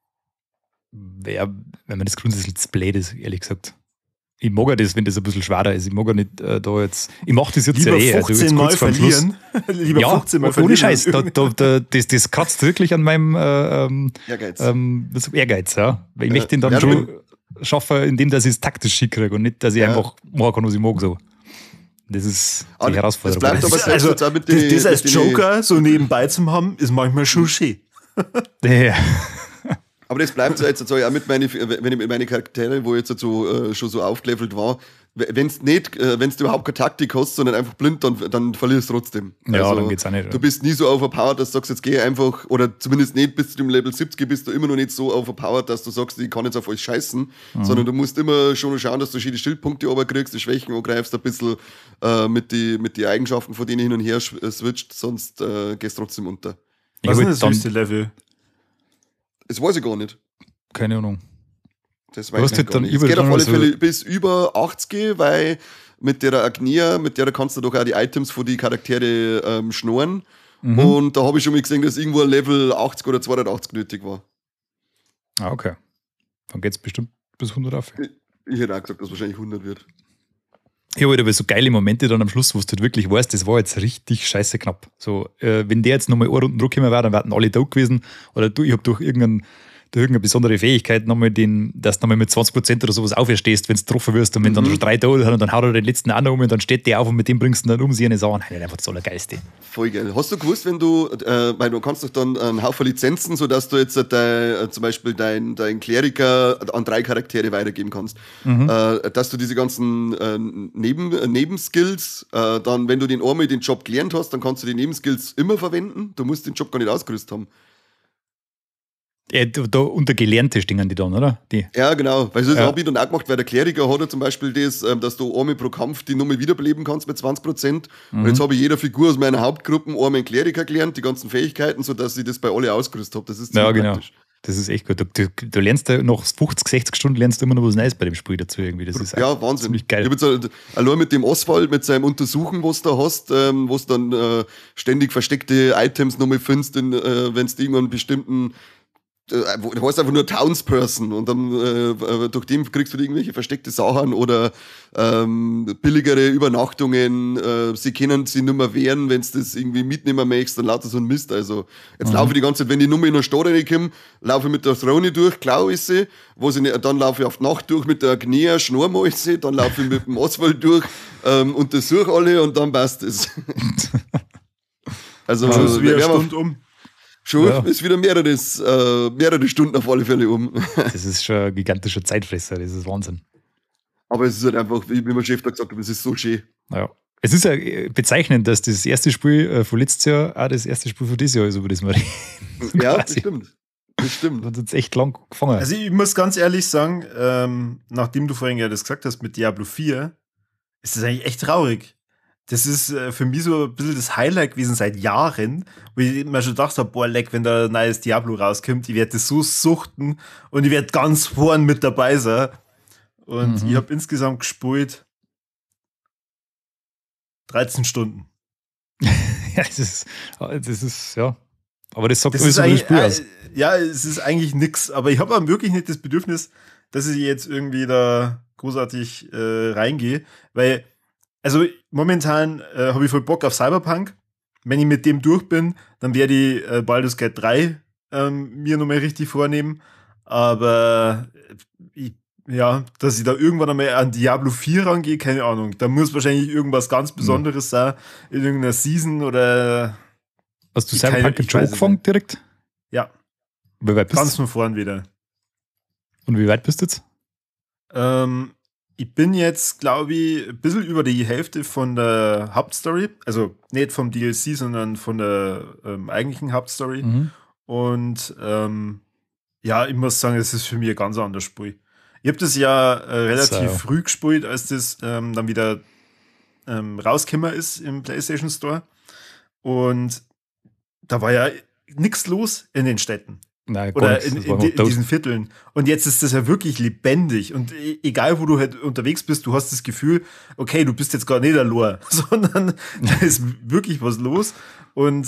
Ja, wenn man das grundsätzlich zu blöd ist, ehrlich gesagt. Ich mag ja das, wenn das ein bisschen schwerer ist. Ich mag ja nicht da jetzt. Ich mache das jetzt Lieber ja also jetzt 15 Mal kurz vor dem Schluss. verlieren. Lieber Ja, 15 Mal ohne verlieren. Scheiß. Das kratzt wirklich an meinem Ehrgeiz. Ehrgeiz, ja. Weil ich Ja. möchte ihn dann Ja, schon schaffen, indem dass ich es taktisch schick kriege und nicht, dass ich Ja. einfach machen kann, was ich mag. So. Das ist Ah, die Herausforderung. das bleibt aber selbst Also, jetzt auch mit das als mit den- Joker so nebenbei zu haben, ist manchmal schon schön. Ja. Aber das bleibt so jetzt, auch mit wenn ich mit meinen Charaktere, wo ich jetzt so, schon so aufgelevelt war, wenn du überhaupt keine Taktik hast, sondern einfach blind, dann verlierst du trotzdem. Ja, dann geht's auch nicht. Du bist nie so overpowered, dass du sagst, jetzt geh einfach, oder zumindest nicht bis zu dem Level 70 bist du immer noch nicht so overpowered, dass du sagst, ich kann jetzt auf euch scheißen, sondern du musst immer schon schauen, dass du die Schildpunkte kriegst, die Schwächen angreifst, ein bisschen mit die Eigenschaften von denen hin und her switcht, sonst gehst du trotzdem unter. Ich Was ist wollte das dann, höchste Level? Das weiß ich gar nicht. keine Ahnung. Das Du hast ich halt gar dann nicht. Es geht auf überall alle so- Fälle bis über 80 gehen, weil mit der Agnea, mit der kannst du doch auch die Items von die Charaktere schnorren. Und da habe ich schon mal gesehen, dass irgendwo ein Level 80 oder 280 nötig war. Ah, okay. Dann geht's bestimmt bis 100 auf. Ich hätte auch gesagt, dass wahrscheinlich 100 wird. Ich habe halt aber so geile Momente dann am Schluss, wo du halt wirklich weißt, das war jetzt richtig scheiße knapp. So, wenn der jetzt nochmal eine Runde Druck gekommen wäre, dann wären alle tot gewesen. Oder ich habe durch irgendeine besondere Fähigkeit nochmal dass du nochmal mit 20% oder sowas auferstehst, wenn du getroffen wirst. Und wenn dann schon 3 tot sind und dann haut er den letzten auch noch um und dann steht der auf und mit dem bringst du dann um sie eine Sachen. Das ist einfach das Allergeilste. Voll geil. Hast du gewusst, wenn du, weil du kannst doch dann einen Haufen Lizenzen, sodass du jetzt zum Beispiel dein Kleriker an 3 Charaktere weitergeben kannst, dass du diese ganzen Nebenskills, dann, wenn du einmal den Job gelernt hast, dann kannst du die Nebenskills immer verwenden. Du musst den Job gar nicht ausgerüstet haben. Da unter Gelernte stehen die dann, oder? Die. Ja, genau. Weil das Ja. habe ich dann auch gemacht, weil der Kleriker hat ja zum Beispiel das, dass du einmal pro Kampf die Nummer wiederbeleben kannst mit 20%. Und jetzt habe ich jeder Figur aus meiner Hauptgruppe einmal einen Kleriker gelernt, die ganzen Fähigkeiten, sodass ich das bei alle ausgerüstet habe. Das ist Ja, ziemlich genau. praktisch. Das ist echt gut. Du lernst ja nach 50, 60 Stunden lernst du immer noch was Neues bei dem Spiel dazu irgendwie. Das ist Ja, Wahnsinn. ziemlich geil. Ich hab jetzt allein mit dem Oswald, mit seinem Untersuchen, was du da hast, wo du dann ständig versteckte Items nochmal findest, wenn du irgendwann einen bestimmten du hast einfach nur Townsperson und dann durch den kriegst du irgendwelche versteckte Sachen oder billigere Übernachtungen. Sie können sie nicht mehr wehren, wenn du das irgendwie mitnehmen möchtest, dann lauter so ein Mist. Also jetzt laufe ich die ganze Zeit, wenn ich nur in der Stadt reinkomme, laufe ich mit der Throne durch, klaue ich sie, dann laufe ich auf die Nacht durch mit der Agnea, schnurr mal sie, dann laufe ich mit dem Oswald durch, untersuche alle und dann passt es. Also Schon ist wieder eine werden wir- Stunde um. Schon Ja. ist wieder mehrere Stunden auf alle Fälle um. Das ist schon ein gigantischer Zeitfresser, das ist Wahnsinn. Aber es ist halt einfach, wie mein Chef da gesagt hat, es ist so schön. Ja. Es ist ja bezeichnend, dass das erste Spiel von letztes Jahr auch das erste Spiel von dieses Jahr ist, über das wir reden. Ja, das Quasi. stimmt. Das stimmt. Das hat uns echt lang gefangen. Also ich muss ganz ehrlich sagen, nachdem du vorhin ja das gesagt hast mit Diablo 4, ist das eigentlich echt traurig. Das ist für mich so ein bisschen das Highlight gewesen seit Jahren, wo ich mir schon gedacht habe, boah, leck, wenn da ein neues Diablo rauskommt, ich werde das so suchten und ich werde ganz vorn mit dabei sein. Und ich habe insgesamt gespielt 13 Stunden. Ja, das ist, ja. Aber das sagt Das alles ist über das eigentlich, Spiel aus. ja, es ist eigentlich nix, aber ich habe wirklich nicht das Bedürfnis, dass ich jetzt irgendwie da großartig reingehe, weil, also momentan habe ich voll Bock auf Cyberpunk wenn ich mit dem durch bin, dann werde ich Baldur's Gate 3 mir nochmal richtig vornehmen. Aber dass ich da irgendwann einmal an Diablo 4 rangehe, keine Ahnung. Da muss wahrscheinlich irgendwas ganz Besonderes sein, in irgendeiner Season oder. Hast du Cyberpunk schon angefangen direkt? Ja. Wie weit bist ganz von vorn wieder. Und wie weit bist du jetzt? Ich bin jetzt, glaube ich, ein bisschen über die Hälfte von der Hauptstory. Also nicht vom DLC, sondern von der eigentlichen Hauptstory. Mhm. Und ich muss sagen, es ist für mich ein ganz anderes Spiel. Ich habe das ja relativ früh gespielt, als das dann wieder rausgekommen ist im PlayStation Store. Und da war ja nichts los in den Städten. Nein, oder in diesen Vierteln. Und jetzt ist das ja wirklich lebendig. Und egal, wo du halt unterwegs bist, du hast das Gefühl, okay, du bist jetzt gar nicht allein, sondern da ist wirklich was los. Und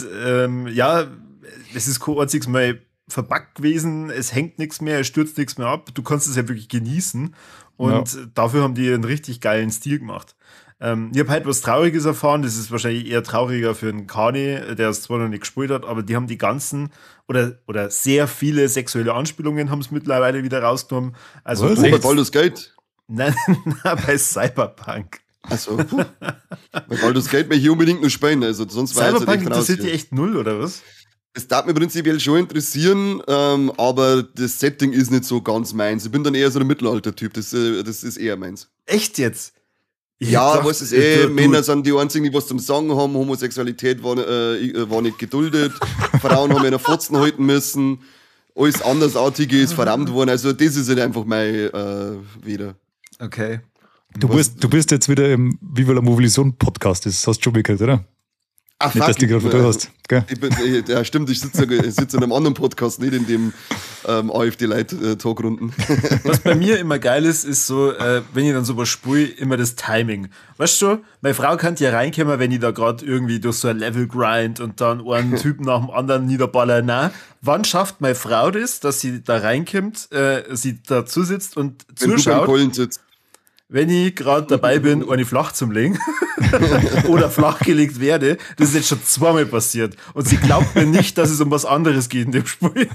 es ist kein einziges Mal verbuggt gewesen, es hängt nichts mehr, es stürzt nichts mehr ab. Du kannst es ja wirklich genießen. Und dafür haben die einen richtig geilen Stil gemacht. Ich habe halt was Trauriges erfahren, das ist wahrscheinlich eher trauriger für einen Kani, der es zwar noch nicht gespielt hat, aber die haben die ganzen oder sehr viele sexuelle Anspielungen haben es mittlerweile wieder rausgenommen. Also bei Baldur's Gate? Nein, bei Cyberpunk. Achso, bei Baldur's Gate möchte ich unbedingt nur spielen, also sonst war Cyberpunk interessiert dich echt null, oder was? Es darf mich prinzipiell schon interessieren, aber das Setting ist nicht so ganz meins. Ich bin dann eher so ein Mittelalter-Typ, das ist eher meins. Echt jetzt? Was ist Männer sind die einzigen, die was zum Sagen haben, Homosexualität war nicht geduldet, Frauen haben eine Fotzen halten müssen, alles Andersartige ist verrammt worden, also das ist halt einfach mein wieder. Okay. Du bist jetzt wieder im Viva la Movision Podcast, das hast du schon gehört, oder? Ach, nicht, dass du gerade wieder hast. Gell? Ja, stimmt, ich sitze in einem anderen Podcast, nicht in dem AfD-Leit-Talkrunden. Was bei mir immer geil ist so, wenn ich dann sowas spiele, immer das Timing. Weißt du, meine Frau kann ja reinkommen, wenn ich da gerade irgendwie durch so ein Level grind und dann einen Typen nach dem anderen niederballer. Nein, wann schafft meine Frau das, dass sie da reinkommt, sie dazu sitzt und zuschaut? Wenn ich gerade dabei bin, eine flach zum Legen oder flachgelegt werde, das ist jetzt schon zweimal passiert. Und sie glaubt mir nicht, dass es um was anderes geht in dem Spiel.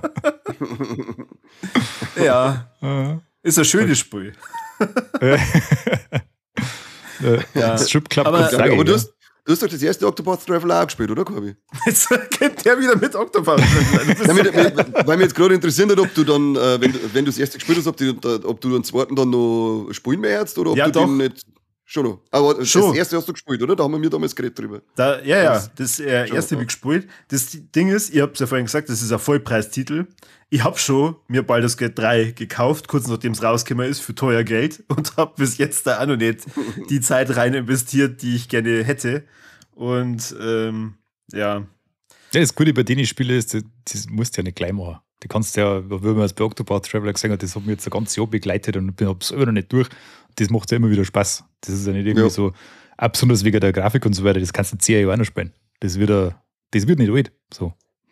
Ja, ist ein schönes Spiel. Das Strip Club aber du hast doch das erste Octopath Traveler auch gespielt, oder, Corby? Jetzt kennt der wieder mit Octopath Traveler. Weil mich jetzt gerade interessiert hat, ob du dann, wenn du das erste gespielt hast, ob du den zweiten dann noch spielen möchtest oder ob du den nicht. Schon noch. Aber das erste hast du gespielt, oder? Da haben wir damals geredet drüber. Das erste habe ich gespielt. Das Ding ist, ich habe es ja vorhin gesagt, das ist ein Vollpreistitel. Ich habe schon mir Baldur's Gate 3 gekauft, kurz nachdem es rausgekommen ist, für teuer Geld und habe bis jetzt da auch noch nicht die Zeit rein investiert, die ich gerne hätte. Und Ja, das Gute bei denen Spielen ist, das musst du ja nicht gleich machen. Die kannst du ja, wie man es bei Octopath Traveler gesehen hat, das hat mich jetzt ein ganzes Jahr begleitet und ich habe es immer noch nicht durch. Das macht ja immer wieder Spaß. Das ist ja nicht irgendwie so, auch besonders wegen der Grafik und so weiter, das kannst du 10 Jahre auch noch spielen. Das wird nicht alt. So.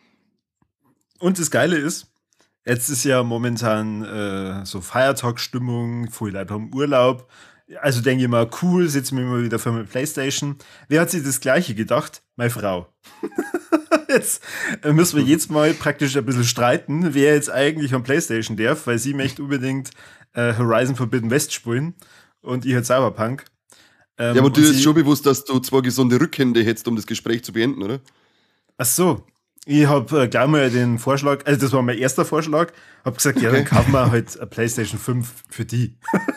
Und das Geile ist, jetzt ist ja momentan so Feiertagsstimmung, viele Leute haben Urlaub. Also denke ich mal, cool, sitzen wir immer wieder vor der Playstation. Wer hat sich das Gleiche gedacht? Meine Frau. Jetzt müssen wir jetzt mal praktisch ein bisschen streiten, wer jetzt eigentlich am Playstation darf, weil sie möchte unbedingt Horizon Forbidden West spielen und ich halt Cyberpunk. Ja, aber dir ist schon bewusst, dass du 2 gesunde Rückhände hättest, um das Gespräch zu beenden, oder? Ach so. Ich habe gleich mal den Vorschlag, also das war mein erster Vorschlag, habe gesagt, ja, dann kaufen wir halt eine PlayStation 5 für die.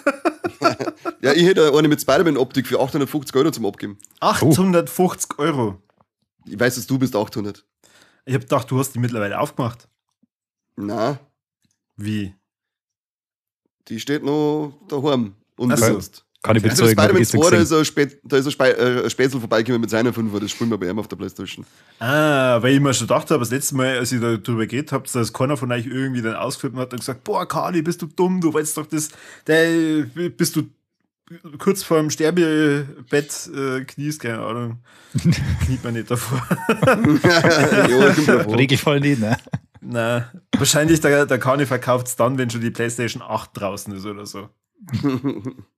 Ja, ich hätte eine mit Spider-Man-Optik für 850 € zum Abgeben. 850 €? Ich weiß, dass du bist 800. Ich habe gedacht, du hast die mittlerweile aufgemacht. Na. Wie? Die steht noch daheim. Unbenutzt. Kann ich bezeugen. Spider-Man 2, da ist ein Spätzl vorbeigekommen mit seiner 5er, das spielen wir bei ihm auf der Playstation. Weil ich mir schon gedacht habe, das letzte Mal, als ich da drüber geredet habe, dass keiner von euch irgendwie dann ausgeflippt hat und gesagt, boah, Kali, bist du dumm, du weißt doch bist du kurz vorm Sterbebett kniest, keine Ahnung. Kniet man nicht davor. Regelfall nicht, ne? Na, wahrscheinlich der Kani verkauft es dann, wenn schon die PlayStation 8 draußen ist oder so.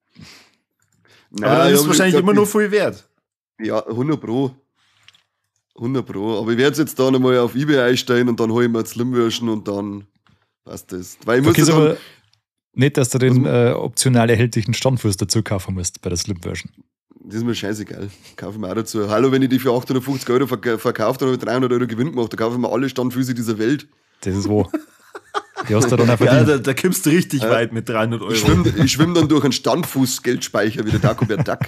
Nein, aber dann ist es wahrscheinlich immer noch viel wert. Ja, 100 Pro. 100 Pro. Aber ich werde jetzt da nochmal auf eBay einstellen und dann hole ich mir Slim-Version und dann passt das. Weil ich muss Vergiss dann, aber nicht, dass du den optional erhältlichen Standfuß dazu kaufen musst bei der Slim-Version. das ist mir scheißegal. Kaufe ich mir auch dazu. Hallo, wenn ich die für 850 Euro verkauft habe, habe ich 300 Euro Gewinn gemacht. Da kaufe ich mir alle Standfüße dieser Welt. Das ist wo. Die hast du dann auch Ja, verdient. da kommst du richtig weit mit 300 Euro. Ich schwimm dann durch einen Standfuß-Geldspeicher wie der Dagobert Duck.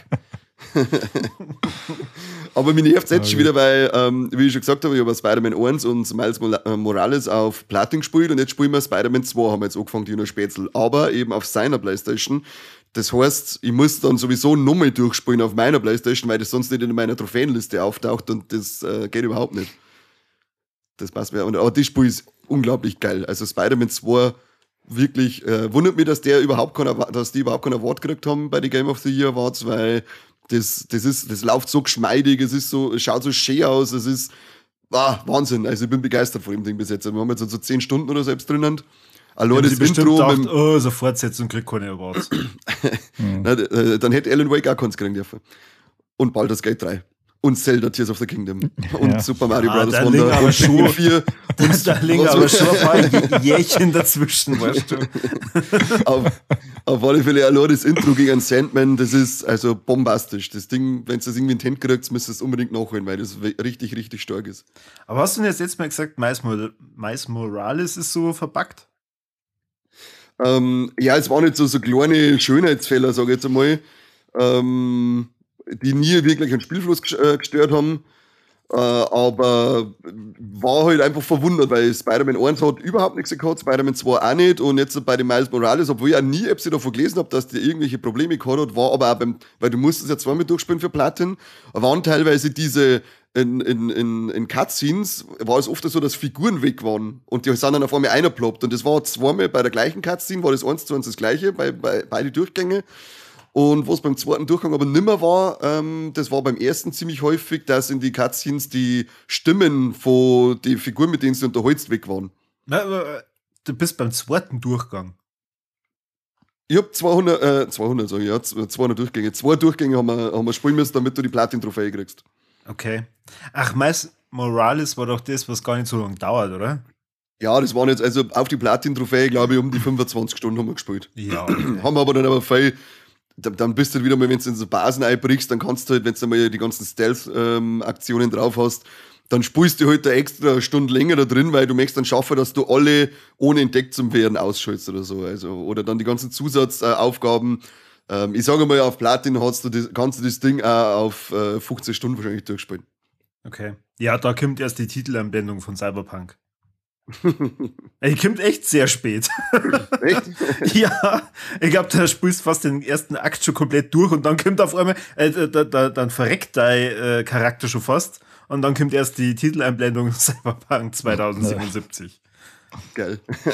Aber mich nervt es jetzt schon wieder, weil, wie ich schon gesagt habe, ich habe Spider-Man 1 und Miles Morales auf Platin gespielt und jetzt spielen wir Spider-Man 2, haben wir jetzt angefangen, die noch Spätzl. Aber eben auf seiner Playstation. Das heißt, ich muss dann sowieso nochmal durchspielen auf meiner Playstation, weil das sonst nicht in meiner Trophäenliste auftaucht und das geht überhaupt nicht. Das passt mir. Aber das Spiel ist unglaublich geil. Also Spider-Man 2 wirklich, wundert mich, dass die überhaupt keinen Award gekriegt haben bei den Game of the Year Awards, weil das läuft so geschmeidig, es schaut so schön aus, es ist Wahnsinn. Also ich bin begeistert von dem Ding bis jetzt. Wir haben jetzt so 10 Stunden oder selbst drinnen. Allein das Intro. Gedacht, so Fortsetzung kriegt keine Awards. Na, dann hätte Alan Wake auch keins kriegen dürfen. Und Baldur's Gate 3. Und Zelda Tears of the Kingdom. Und Super Mario Bros. Da Wonder. aber schon 4. Da liegen aber schon ein paar Jährchen dazwischen, weißt du. Auf alle Fälle allein das Intro gegen einen Sandman, das ist also bombastisch. Das Ding, wenn du das irgendwie in den Hand kriegst, müsst ihr es unbedingt nachholen, weil das richtig, richtig stark ist. Aber hast du denn jetzt mal gesagt, Miles Morales ist so verpackt? Ja, es waren nicht so kleine Schönheitsfehler, sage ich jetzt einmal, die nie wirklich einen Spielfluss gestört haben. Aber war halt einfach verwundert, weil Spider-Man 1 hat überhaupt nichts gehabt, Spider-Man 2 auch nicht und jetzt bei den Miles Morales, obwohl ich auch nie etwas davon gelesen habe, dass der irgendwelche Probleme gehabt hat, war aber auch weil du musst es ja zweimal durchspielen für Platin, waren teilweise diese in Cutscenes war es oft so, dass Figuren weg waren und die sind dann auf einmal eingeploppt und das war zweimal bei der gleichen Cutscene, war das 1:1 das gleiche, bei beide Durchgänge. Und was beim zweiten Durchgang aber nimmer war, das war beim ersten ziemlich häufig, dass in die Cutscenes die Stimmen von den Figuren, mit denen du unterhältst, weg waren. Na, aber du bist beim zweiten Durchgang. Ich hab 200 sag ich, ja, 200 Durchgänge. 2 Durchgänge haben wir spielen müssen, damit du die Platin-Trophäe kriegst. Okay. Ach, Miles Morales war doch das, was gar nicht so lange dauert, oder? Ja, das waren jetzt, also auf die Platin-Trophäe, glaube ich, um die 25 Stunden haben wir gespielt. Ja. Okay. Haben wir aber dann aber viel. Dann bist du halt wieder mal, wenn du in so Basen einbrichst, dann kannst du halt, wenn du mal die ganzen Stealth-Aktionen drauf hast, dann spielst du halt da extra eine Stunde länger da drin, weil du möchtest dann schaffen, dass du alle ohne entdeckt zu werden ausschaltest oder so. Also, oder dann die ganzen Zusatzaufgaben. Ich sage mal, auf Platin kannst du das Ding auch auf 15 Stunden wahrscheinlich durchspielen. Okay. Ja, da kommt erst die Titelanblendung von Cyberpunk. Die kommt echt sehr spät. Echt? Ja, ich glaube, da spielst fast den ersten Akt schon komplett durch und dann kommt auf einmal, dann verreckt dein Charakter schon fast und dann kommt erst die Titeleinblendung Cyberpunk 2077. Geil.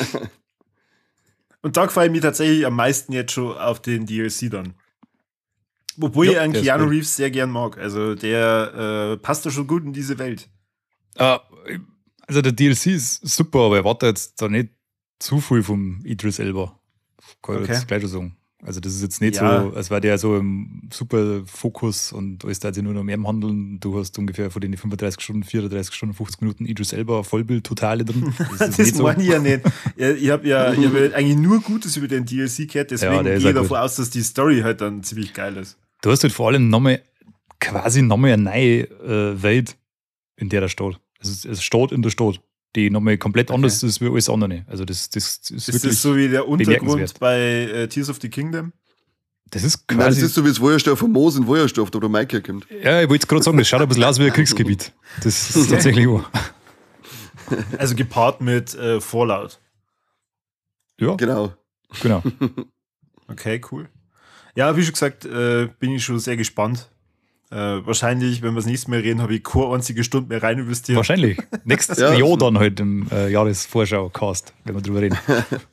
Und da gefällt mir tatsächlich am meisten jetzt schon auf den DLC dann. Obwohl ich einen der ist Keanu gut. Reeves sehr gern mag. Also der passt da schon gut in diese Welt. Also der DLC ist super, aber ich warte jetzt da nicht zu viel vom Idris Elba. Kann ich jetzt gleich schon sagen. Also das ist jetzt nicht Ja. so, als wäre der so im super Fokus und alles da sich nur noch mehr im Handeln. Du hast ungefähr von den 35 Stunden, 34 Stunden, 50 Minuten Idris Elba Vollbild-Totale drin. Das nicht so. meine ich ja nicht. Ich hab eigentlich nur Gutes über den DLC gehört, deswegen Ja, der gehe ist ich auch davon gut. aus, dass die Story halt dann ziemlich geil ist. Du hast halt vor allem quasi nochmal eine neue Welt, in der steht. Es steht in der Stadt, die nochmal komplett anders ist wie alles andere. Also das ist Ist wirklich, das so wie der Untergrund bemerkenswert. bei Tears of the Kingdom? das ist Nein, das quasi, ist so wie das Feuerstoff von Moos in Feuerstoff, da wo der Mike herkommt. ja, ich wollte es gerade sagen, das schaut ein bisschen aus wie ein Kriegsgebiet. Das ist tatsächlich wahr. Also gepaart mit Fallout. Ja, Genau. genau. Okay, cool. Ja, wie schon gesagt, bin ich schon sehr gespannt. Wahrscheinlich, wenn wir das nächste Mal reden, habe ich keine einzige Stunde mehr rein investiert. Wahrscheinlich. Nächstes Ja. Jahr dann halt im Jahresvorschau-Cast, wenn wir drüber reden.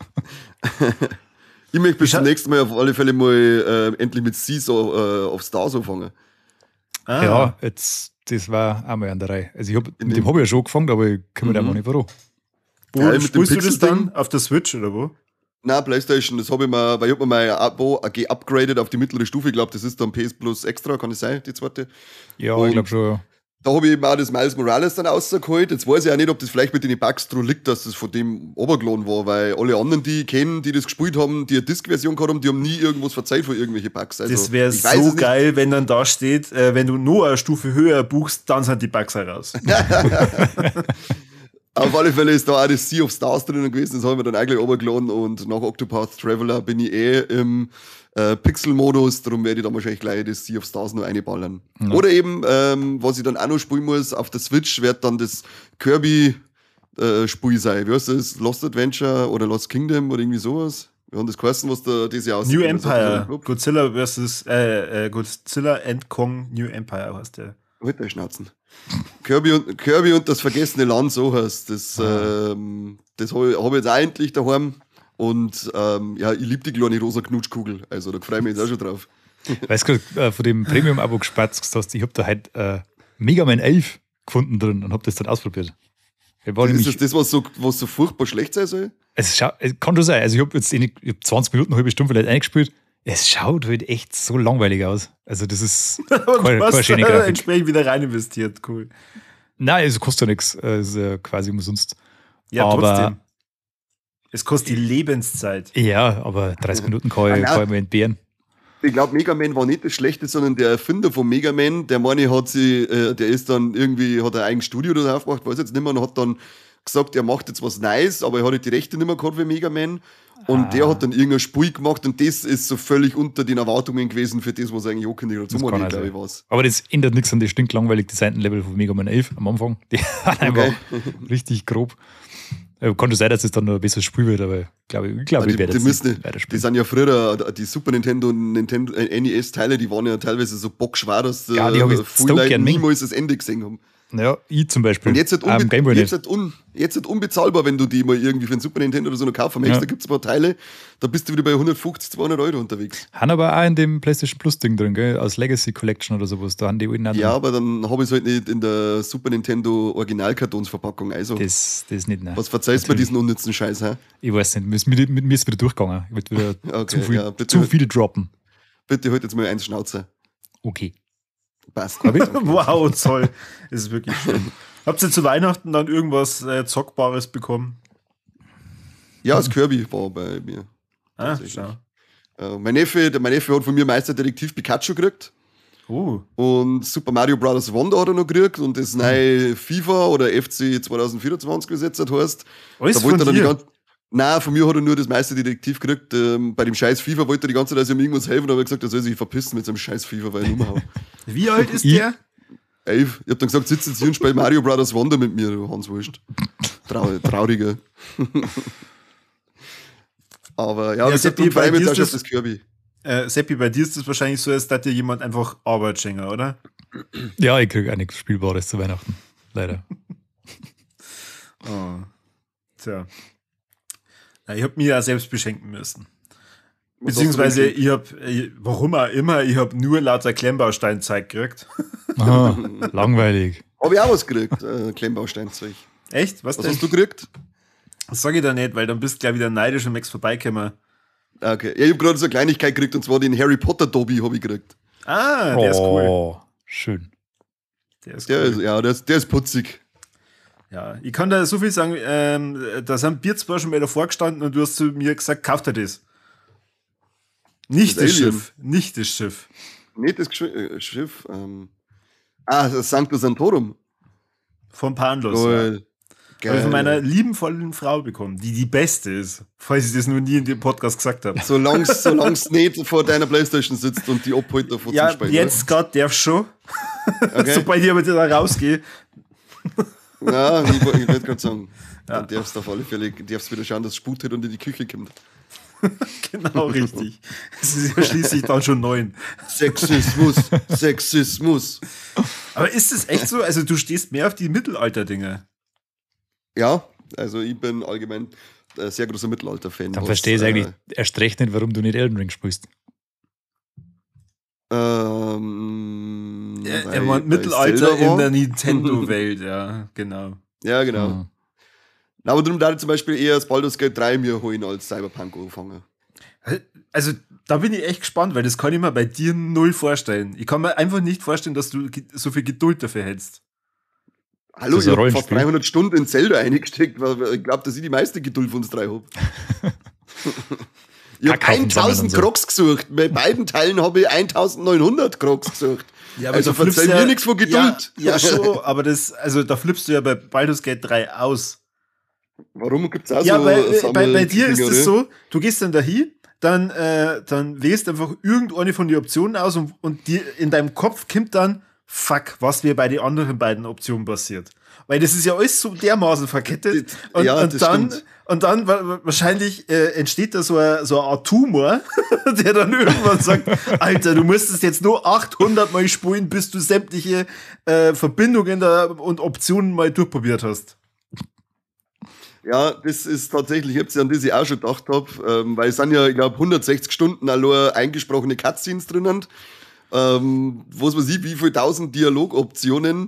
Ich möchte bis zum nächsten Mal auf alle Fälle mal endlich mit Seas of Stars anfangen. Ah, Ja, das war einmal an der Reihe. Also mit dem habe ich ja schon angefangen, aber ich kann mir da mal nicht warum. Wo Geil, mit dem spielst du das Pixel-Ding? dann? Auf der Switch oder wo? Nein, Playstation, das habe ich mir, weil ich habe mir mein Abo geupgradet auf die mittlere Stufe. Ich glaube, das ist dann PS Plus Extra, kann das sein, die zweite? Ja, Und- ich glaube schon. Da habe ich eben auch das Miles Morales dann rausgeholt. Jetzt weiß ich auch nicht, ob das vielleicht mit den Bugs dran liegt, dass das von dem runtergeladen war, weil alle anderen, die ich kenne, die das gespielt haben, die eine Disk-Version gehabt haben, die haben nie irgendwas verzeiht von irgendwelchen Bugs. Also, das wäre so geil, wenn dann da steht, wenn du nur eine Stufe höher buchst, dann sind die Bugs heraus. Auf alle Fälle ist da auch das Sea of Stars drinnen gewesen, das haben wir dann eigentlich runtergeladen und nach Octopath Traveler bin ich im Pixel-Modus, darum werde ich dann wahrscheinlich gleich das Sea of Stars noch reinballern. Ja. Oder eben, was ich dann auch noch spielen muss, auf der Switch wird dann das Kirby-Spiel sein. Wie heißt das? Lost Adventure oder Lost Kingdom oder irgendwie sowas? Wir haben das geheißen, was da dieses Jahr aussieht. New Empire. Godzilla versus Godzilla and Kong New Empire heißt der. Halt dein Schnauzen. Kirby und das vergessene Land, so heißt das. Das habe ich jetzt auch endlich daheim. Und ja, ich liebe die kleine rosa Knutschkugel. Also da freue ich mich jetzt auch schon drauf. Weißt du, von dem Premium-Abo gespatzt hast, ich habe da halt Mega Man 11 gefunden drin und habe das dann ausprobiert. Ist das was so furchtbar schlecht sein soll? Es kann schon sein. Also ich habe jetzt 20 Minuten, eine halbe Stunde vielleicht eingespielt. Es schaut halt echt so langweilig aus. Also das ist keine schöne Grafik. Entsprechend wieder rein investiert, cool. Nein, es kostet ja nichts. Es ist quasi umsonst. Ja, aber trotzdem. Es kostet die Lebenszeit. Ja, aber 30 Minuten kann ich mal entbehren. Ich glaube, Mega Man war nicht das Schlechte, sondern der Erfinder von Mega Man, der Mann hat ein eigenes Studio da aufgemacht, weiß jetzt nicht mehr, und hat dann gesagt, er macht jetzt was Neues, aber er hat die Rechte nicht mehr gehabt für Mega Man. Und der hat dann irgendein Spiel gemacht und das ist so völlig unter den Erwartungen gewesen für das, was eigentlich angekündigt hat. So mal glaube ich was. Aber das ändert nichts an das stinklangweilig designten Level von Mega Man 11 am Anfang. Die waren einfach richtig grob. Kann schon sein, dass es dann noch ein besseres Spiel wird, aber ich glaube, ich werde das nicht weiterspielen. Die sind ja früher, die Super Nintendo und Nintendo NES-Teile, die waren ja teilweise so bockschwer, dass die Leute niemals das Ende gesehen haben. Ja, ich zum Beispiel. Und jetzt halt unbezahlbar, wenn du die mal irgendwie für ein Super Nintendo oder so noch kaufen möchtest. Da gibt es ein paar Teile, da bist du wieder bei 150, 200 Euro unterwegs. Haben aber auch in dem PlayStation Plus Ding drin, gell? Aus Legacy Collection oder sowas. Da haben die alten. Ja, aber dann habe ich es halt nicht in der Super Nintendo Originalkartonsverpackung. Also, das nicht, nein. Was verzeihst du mir diesen unnützen Scheiß, hä? Ich weiß nicht, mit mir ist wieder durchgegangen. Ich würde wieder zu viel droppen. Bitte halt jetzt mal eins Schnauze. Okay. Passt. Wow, toll. Das ist wirklich schön. Habt ihr zu Weihnachten dann irgendwas Zockbares bekommen? Ja, das Kirby war bei mir. Schau. Mein Neffe hat von mir Meisterdetektiv Pikachu gekriegt. Und Super Mario Bros. Wonder hat er noch gekriegt und das neue FIFA oder FC 2024 gesetzt hat, heißt. Alles da wollte von dir? Nein, von mir hat er nur das Meisterdetektiv gekriegt. Bei dem scheiß FIFA wollte er die ganze Zeit, dass ich ihm irgendwas helfen, aber er hat gesagt, er soll sich verpissen mit seinem scheiß FIFA, weil ich umhau. Wie alt ist der? 11. Ich hab dann gesagt, sitz jetzt hier und spiel Mario Bros. Wonder mit mir, du Hans Wurst. Trauriger. Aber ja, Seppi, bei dir ist das Kirby. Seppi, bei dir ist das wahrscheinlich so, als dass dir jemand einfach Arbeit schenkt, oder? Ja, ich kriege auch nichts Spielbares zu Weihnachten. Leider. Tja. Ja, ich habe mich ja selbst beschenken müssen. Beziehungsweise ich habe, warum auch immer, ich habe nur lauter Klemmbausteinzeug gekriegt. Aha, langweilig. Habe ich auch was gekriegt, Klemmbausteinzeug. Echt? Was hast du gekriegt? Das sage ich da nicht, weil dann bist du gleich wieder neidisch und möchtest vorbeikommen. Okay, ja, ich habe gerade so eine Kleinigkeit gekriegt und zwar den Harry Potter Dobby habe ich gekriegt. Der ist cool. Schön. Der ist putzig. Ja, ich kann da so viel sagen, da sind wir zwar schon mal davor gestanden und du hast zu mir gesagt, kauft er das. Nicht das Schiff. Nicht das Schiff. Nicht das Schiff. Das Sanctus Santorum. Von Panlos. Cool. Ja. Habe ich von meiner liebenvollen Frau bekommen, die die beste ist, falls ich das noch nie in dem Podcast gesagt habe. Solange es nicht vor deiner Playstation sitzt und die abholt davon zum Spielen. Ja, jetzt gerade darf schon. Okay. Sobald ich aber da rausgehe. Ja, ich würde gerade sagen. Dann darfst du auf alle Fälle wieder schauen, dass es Sput hat und in die Küche kommt. Genau, richtig. Es ist ja schließlich dann schon 9. Sexismus. Aber ist es echt so? Also du stehst mehr auf die Mittelalter-Dinge? Ja, also ich bin allgemein ein sehr großer Mittelalter-Fan. Dann verstehe ich eigentlich erst recht nicht, warum du nicht Elden Ring spielst. Er meint Mittelalter in der Nintendo-Welt, ja, genau. Ja, genau. Mhm. Aber darum darf ich zum Beispiel eher das Baldur's Gate 3 mir holen als Cyberpunk anfangen. Also da bin ich echt gespannt, weil das kann ich mir bei dir null vorstellen. Ich kann mir einfach nicht vorstellen, dass du so viel Geduld dafür hättest. Hallo, Das ich ist ein habe fast Rollenspiel. 300 Stunden in Zelda eingesteckt, weil ich glaube, dass ich die meiste Geduld von uns drei habe. Ich habe Kackhaufen sammeln 1000 und so. Crocs gesucht. Bei beiden Teilen habe ich 1900 Crocs gesucht. Ja, aber also da flippst verzeih du mir nichts von Geduld. Ja, schon, aber da flippst du ja bei Baldur's Gate 3 aus. Warum gibt es auch Ja, so bei dir ist Dinger, es ne? so, du gehst dann dahin, dann wählst einfach irgendeine von den Optionen aus und dir in deinem Kopf kommt dann, fuck, was wäre bei den anderen beiden Optionen passiert. Weil das ist ja alles so dermaßen verkettet. Und, Ja, und, das dann, stimmt. und dann wahrscheinlich entsteht da so eine Art Tumor, der dann irgendwann sagt, Alter, du musstest jetzt nur 800 Mal spulen, bis du sämtliche Verbindungen und Optionen mal durchprobiert hast. Ja, das ist tatsächlich, ich hab's ja an das ich auch schon gedacht habe, weil es sind ja, ich glaube, 160 Stunden allein eingesprochene Cutscenes drinnen. Was weiß ich, wie viele tausend Dialogoptionen.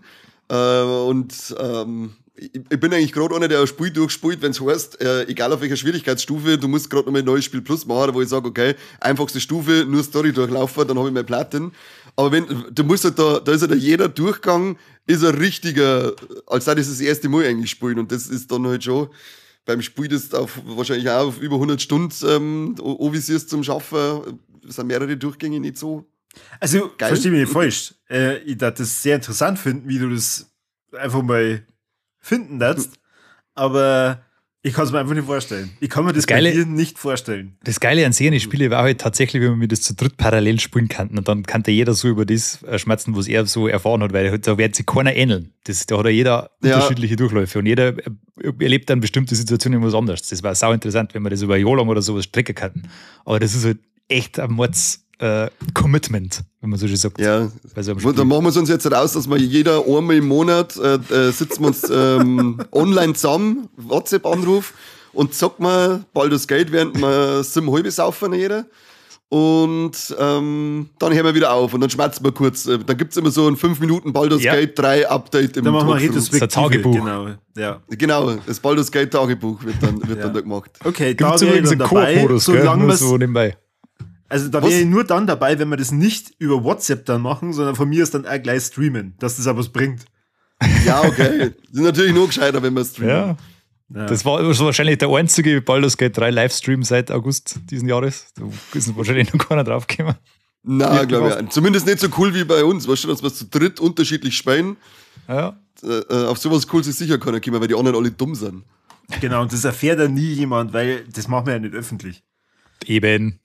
Ich bin eigentlich gerade einer, der ein Spiel durchspielt, wenn es heißt, egal auf welcher Schwierigkeitsstufe, du musst gerade nochmal ein neues Spiel Plus machen, wo ich sage, okay, einfachste Stufe, nur Story durchlaufen, dann habe ich meine Platin. Aber du musst halt da ist halt jeder Durchgang, ist ein richtiger, als sei das das erste Mal eigentlich spielen. Und das ist dann halt schon beim Spiel, das auf, wahrscheinlich auch auf über 100 Stunden anvisierst zum Schaffen, sind mehrere Durchgänge nicht so. Also, Geil. versteh mich nicht falsch. Ich darf das sehr interessant finden, wie du das einfach mal finden darfst. Aber ich kann es mir einfach nicht vorstellen. Ich kann mir das bei Geile- dir nicht vorstellen. Das Geile an Serien-Spiele war halt tatsächlich, wenn wir das zu dritt parallel spielen kannten. Und dann kann jeder so über das schmerzen, was er so erfahren hat, weil da wird sich keiner ähneln. Da hat ja jeder Ja. unterschiedliche Durchläufe und jeder erlebt dann bestimmte Situationen was anderes. Das war sau interessant, wenn wir das über ein Jahr lang oder sowas strecken kannten. Aber das ist halt echt ein Mords Commitment, wenn man so schön sagt. Ja, Bei so einem Spiel. dann machen wir es uns jetzt raus, dass wir jeder einmal im Monat sitzen wir uns online zusammen, WhatsApp-Anruf und zocken wir Baldur's Gate, während wir 7,5 saufen jeder. Und dann hören wir wieder auf und dann schmerzen wir kurz. Dann gibt es immer so ein 5 Minuten Baldur's Ja. Gate 3 Update im Dann machen wir Talkthrough. Retrospektive. Das ist ein Tagebuch. Genau, ja. Genau, das Baldur's Gate Tagebuch wird dann da gemacht. Okay, Gibt da es wäre ich übrigens dann einen dabei, Koop-Modus, gell? solange Nur wir's- so nebenbei. Also da Was? wäre ich nur dann dabei, wenn wir das nicht über WhatsApp dann machen, sondern von mir ist dann auch gleich streamen, dass das auch was bringt. Ja, okay. Das ist natürlich nur gescheiter, wenn wir streamen. Ja. Ja. Das war wahrscheinlich der einzige Baldur's Gate 3 Livestream seit August diesen Jahres. Da ist wahrscheinlich noch keiner draufgekommen. Nein, glaube ich. Zumindest nicht so cool wie bei uns. Weißt du, dass wir zu dritt unterschiedlich spielen. Ja. Auf sowas cool ist sicher keiner kommen, weil die anderen alle dumm sind. Genau, und das erfährt dann nie jemand, weil das machen wir ja nicht öffentlich. Eben.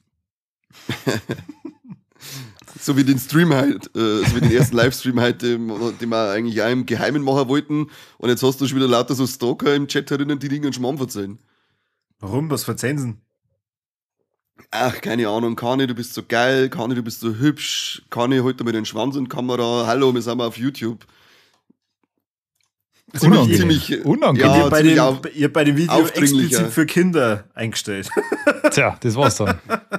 So wie den Stream halt, so wie den ersten Livestream halt, den wir eigentlich auch im Geheimen machen wollten. Und jetzt hast du schon wieder lauter so Stalker im Chat herinnen, die Dinge und Schmarrn verzeihen. Warum? Was verzeihen sie? Ach, keine Ahnung, Kani, du bist so geil, Kani, du bist so hübsch, Kani, halt mal den Schwanz in die Kamera, hallo, wir sind mal auf YouTube. Unangenehm. ziemlich- Unangenehm. Ja, ihr habt ziemlich auf- bei dem Video aufdringlicher. explizit für Kinder eingestellt. Tja, das war's dann.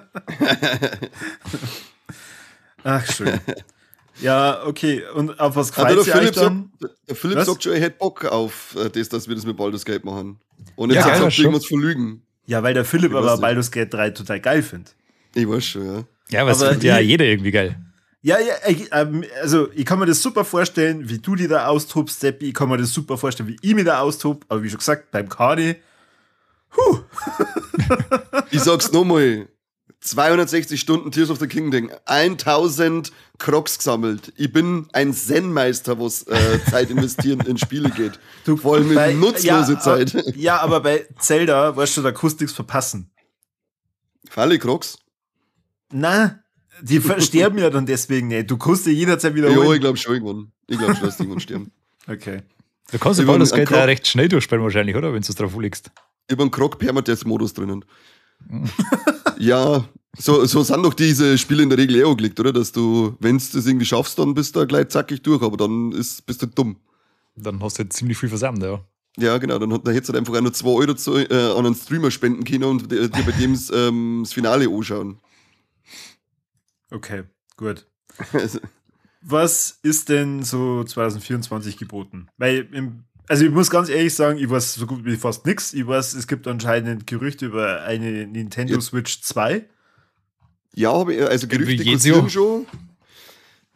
Ach, schön. Ja, okay. Und auf was Aber gefällt ihr euch dann? Der Philipp Was? sagt schon, er hätte Bock auf das, dass wir das mit Baldur's Gate machen. Und jetzt Ja, sagt geil, er schon. irgendwas von Lügen. Ja, weil der Philipp Ich weiß aber nicht. Baldur's Gate 3 total geil findet. Ich weiß schon, ja. Ja, aber es Aber findet ja ich- jeder irgendwie geil. Ja, also ich kann mir das super vorstellen, wie du dich da austobst, Seppi. Ich kann mir das super vorstellen, wie ich mich da austob. Aber wie schon gesagt, beim Kani, Ich sag's nochmal. 260 Stunden Tears of the Kingdom, 1000 Crocs gesammelt. Ich bin ein Zen-Meister, was Zeit investieren in Spiele geht. Vor allem mit nutzlose Zeit. Ja, aber bei Zelda, weißt du, da kannst du nichts verpassen. Falle Crocs? Na, die sterben ja dann deswegen nicht. Du kannst dir jederzeit Ja, wiederholen. ich glaube schon irgendwann. Ich glaube schon, dass die irgendwann sterben. Okay. Du kannst ja Über Baldur's einen Gate auch Krog. recht schnell durchspielen wahrscheinlich, oder? Wenn du es drauf legst. Über einen Croc-Permadeath-Modus drinnen. Ja, so sind doch diese Spiele in der Regel auch gelegt, oder? Dass du, wenn du das irgendwie schaffst, dann bist du gleich zackig durch, aber dann bist du dumm. Dann hast du jetzt ziemlich viel versammelt, ja. Ja, genau, dann hättest du halt einfach auch nur 2 Euro an einen Streamer spenden können und dir bei dem das Finale anschauen. Okay, gut. Was ist denn so 2024 geboten? Weil, also ich muss ganz ehrlich sagen, ich weiß so gut wie fast nichts. Ich weiß, es gibt anscheinend Gerüchte über eine Nintendo Ja. Switch 2. Ja, also Gerüchte Wie jedes kursieren Jahr. schon.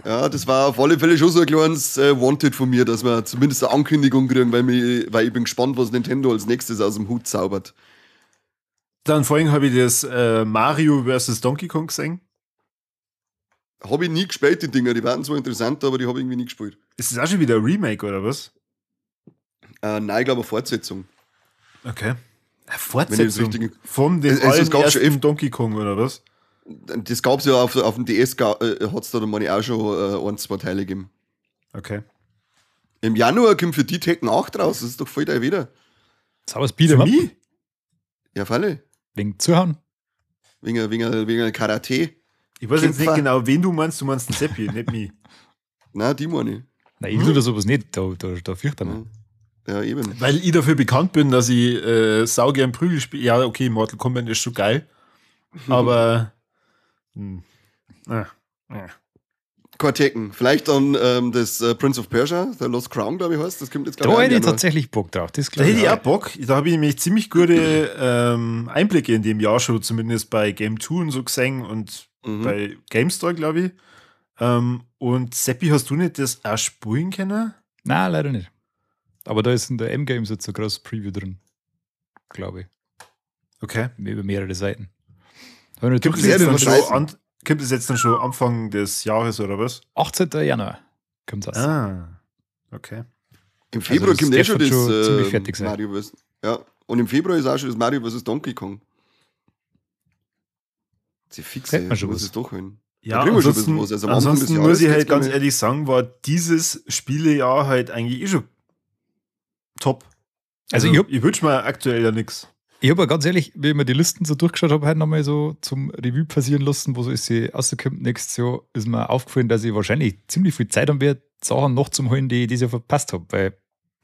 Ja, das war auf alle Fälle schon so ein kleines Wanted von mir, dass wir zumindest eine Ankündigung kriegen, weil ich bin gespannt, was Nintendo als nächstes aus dem Hut zaubert. Dann vorhin habe ich das Mario vs. Donkey Kong gesehen. Habe ich nie gespielt, die Dinger. Die waren zwar interessant, aber die habe ich irgendwie nie gespielt. Ist das auch schon wieder ein Remake oder was? Nein, ich glaube eine Fortsetzung. Okay. Eine Wenn ich das Fortsetzung richtig- von dem Es gab schon ersten Donkey Kong oder was? Das gab es ja auf dem DS, hat es da meine ich auch schon 1, 2 Teile gegeben. Okay. Im Januar kommt für die Tekken 8 raus, das ist doch voll der wieder. Sauer Speeder, Für mich? Ja, Falle. wegen Zuhauen. Wegen Karate. Ich weiß jetzt nicht Kämpfer. genau, wen du meinst den Seppi, nicht mich. Nein, die meine ich. Nein, ich tue da sowas nicht, da fürchte ich mich. Ja, eben. Weil ich dafür bekannt bin, dass ich saugern Prügel spiele. Ja, okay, Mortal Kombat ist schon geil. Aber Kein Tekken. Vielleicht dann das Prince of Persia, der Lost Crown, glaube ich, heißt. Das kommt jetzt, Da glaube hätte ich im Januar. tatsächlich Bock drauf. Das da glaube hätte ich ich auch. auch Bock. Da habe ich nämlich ziemlich gute Einblicke in dem Jahr schon, zumindest bei Game 2 und so gesehen und bei GameStar, glaube ich. Und Seppi, hast du nicht das auch spielen können? Nein, leider nicht. Aber da ist in der M-Games jetzt so ein großes Preview drin. Glaube ich. Okay. Über mehrere Seiten. Hab ich nicht Gibt es Sehr jetzt, dann scheiße. schon Anfang des Jahres oder was? 18. Januar kommt das. Ah, okay. Im Februar das kommt eh schon darf das schon ziemlich fertig sein. Mario vs. Ja, und im Februar ist auch schon das Mario vs. Donkey Kong. Sie fixe, Kennt man schon muss was. es doch hin. Ja, Da kriegen wir schon ein ansonsten, bisschen was. Also am Anfang des ansonsten Jahres muss ich geht's halt ganz mir- ehrlich sagen, war dieses Spielejahr halt eigentlich eh schon top. Also ich wünsche mir aktuell ja nichts. Ich habe ganz ehrlich, wie ich mir die Listen so durchgeschaut habe, halt nochmal so zum Revue passieren lassen, wo so ist sie rausgekommen nächstes Jahr, ist mir aufgefallen, dass ich wahrscheinlich ziemlich viel Zeit haben werde, Sachen noch zum Holen, die ich dieses Jahr verpasst habe, weil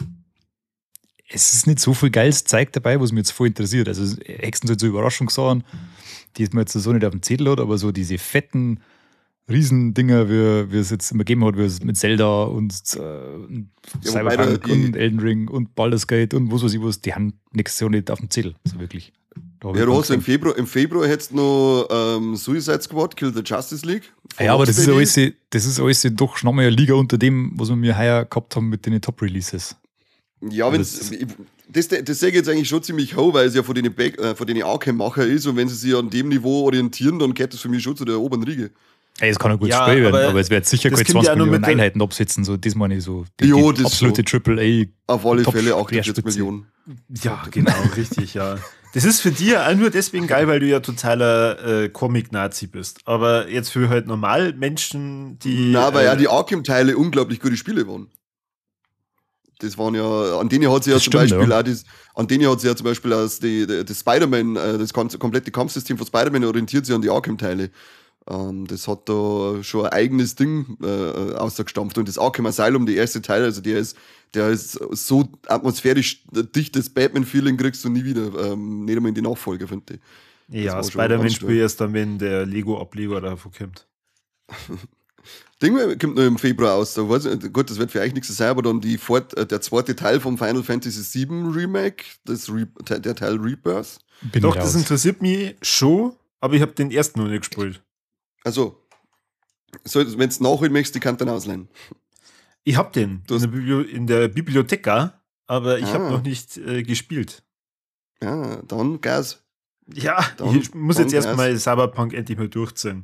es ist nicht so viel geiles Zeug dabei, was mich jetzt voll interessiert. Also höchstens halt so Überraschungssachen, die es mir jetzt so nicht auf dem Zettel hat, aber so diese fetten Riesendinger, wie es jetzt immer gegeben hat, wie es mit Zelda und wobei Cyberpunk da die- und Elden Ring und Baldur's Gate und was weiß ich was, die haben nächstes Jahr nicht auf dem Zettel, so wirklich. Da hab ich Ja, du dann hast im gesagt, Februar hättest du noch Suicide Squad, Kill the Justice League. ja, aber das ist Rocksteady. alles doch schon mal eine Liga unter dem, was wir mir heuer gehabt haben mit den Top-Releases. Ja, wenn's, das sehe ich jetzt eigentlich schon ziemlich hoch, weil es ja von den Arkham-Macher ist und wenn sie sich an dem Niveau orientieren, dann gehört das für mich schon zu der oberen Riege. Ey, es kann ein gutes Ja, Spiel werden, aber aber es wird sicher das keine kommt 20 ja auch noch Millionen mit der- Einheiten absetzen, so das meine ich so. Jo, das absolute Triple Auf alle Top- Fälle 48 Speerspitze. Millionen. Ja, genau, richtig, ja. Das ist für dich ja auch nur deswegen geil, weil du ja totaler Comic-Nazi bist. Aber jetzt für halt normal Menschen, die. Na, weil ja die Arkham-Teile unglaublich gute Spiele waren. Das waren ja, an denen hat sie ja Das zum stimmt, Beispiel ja. auch an denen hat sie ja zum Beispiel das Spider-Man, das komplette Kampfsystem von Spider-Man orientiert sich an die Arkham-Teile. Das hat da schon ein eigenes Ding ausgestampft. Und das Arkham Asylum, der erste Teil, also der ist so atmosphärisch dichtes Batman-Feeling kriegst du nie wieder. Nicht einmal in die Nachfolger, finde ich. ja, war schon Spider-Man ganz spielt erst dann, wenn der Lego-Ableger davon kommt. Ding kommt noch im Februar aus. Da weiß ich, gut, das wird für euch nichts sein, aber dann der zweite Teil vom Final Fantasy VII Remake, der Teil Rebirth. Bin Doch, ich das raus. interessiert mich schon, aber ich habe den ersten noch nicht gespielt. Also, wenn du nachholen möchtest, die kannst du dann ausleihen. Ich habe den Du hast- in der Bibliotheka, aber ich habe Ah. noch nicht gespielt. Ja, dann Gas. Ja, Dann- ich muss jetzt dann erstmal Cyberpunk endlich mal durchziehen.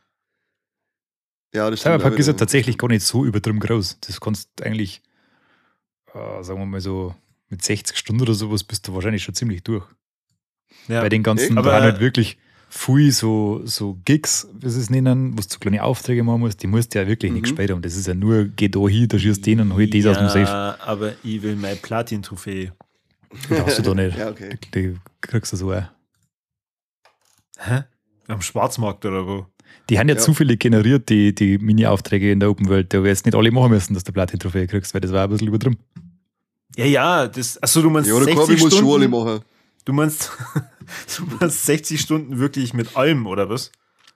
Ja, das stimmt Cyberpunk auch ist ja wieder. tatsächlich gar nicht so übertrieben groß. Das kannst du eigentlich, sagen wir mal so, mit 60 Stunden oder sowas bist du wahrscheinlich schon ziemlich durch. Ja. Bei den ganzen, Echt? da Aber- waren halt wirklich viel so Gigs, wie sie es nennen, wo du so kleine Aufträge machen musst, die musst du ja wirklich nicht gespielt haben. Das ist ja nur, geh da hin, da schießt den und hol das aus dem Safe. Aber ich will meine Platin-Trophäe. Die hast du da nicht. Ja, okay. Die kriegst du so auch. Hä? Am Schwarzmarkt oder wo? Die haben ja Ja. zu viele generiert, die Mini-Aufträge in der Open World. Da wirst nicht alle machen müssen, dass du Platin-Trophäe kriegst, weil das war ein bisschen übertrieben. Ja, achso, du meinst Ja, der 60 Korbi muss schon alle Stunden? machen. Du meinst 60 Stunden wirklich mit allem, oder was?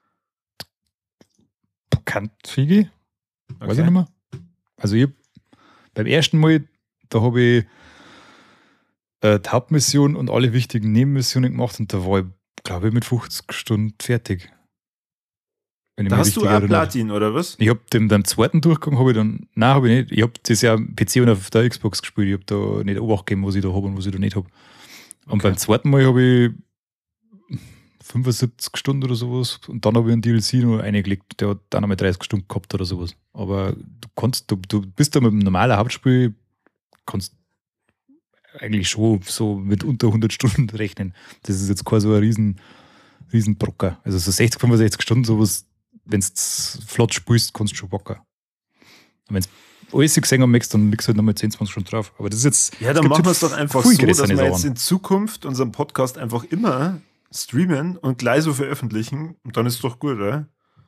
Kann Figi? Weiß ich Okay. nicht mehr. Also ich hab beim ersten Mal, da habe ich die Hauptmission und alle wichtigen Nebenmissionen gemacht und da war ich, glaube ich, mit 50 Stunden fertig. Wenn ich Da mich hast du richtig auch erinnere. Platin, oder was? Ich habe beim zweiten Durchgang habe ich dann, nein, habe ich nicht. Ich habe das ja am PC und auf der Xbox gespielt. Ich habe da nicht Obacht gegeben, was ich da habe und was ich da nicht habe. Und Okay. beim zweiten Mal habe ich 75 Stunden oder sowas und dann habe ich einen DLC noch reingelegt. Der hat dann einmal 30 Stunden gehabt oder sowas. Aber du bist da mit dem normalen Hauptspiel, kannst eigentlich schon so mit unter 100 Stunden rechnen. Das ist jetzt kein so ein riesen Brocker. Also so 60, 65 Stunden sowas, wenn du flott spielst, kannst du schon bocken. Und wenn du alles gesehen haben möchtest, dann liegst du halt nochmal 10, 20 Stunden drauf. Aber das ist jetzt... Ja, dann es gibt machen wir so es doch einfach viel so, dass gerissene wir jetzt Sachen. in Zukunft unseren Podcast einfach immer streamen und gleich so veröffentlichen. Und dann ist es doch gut, oder?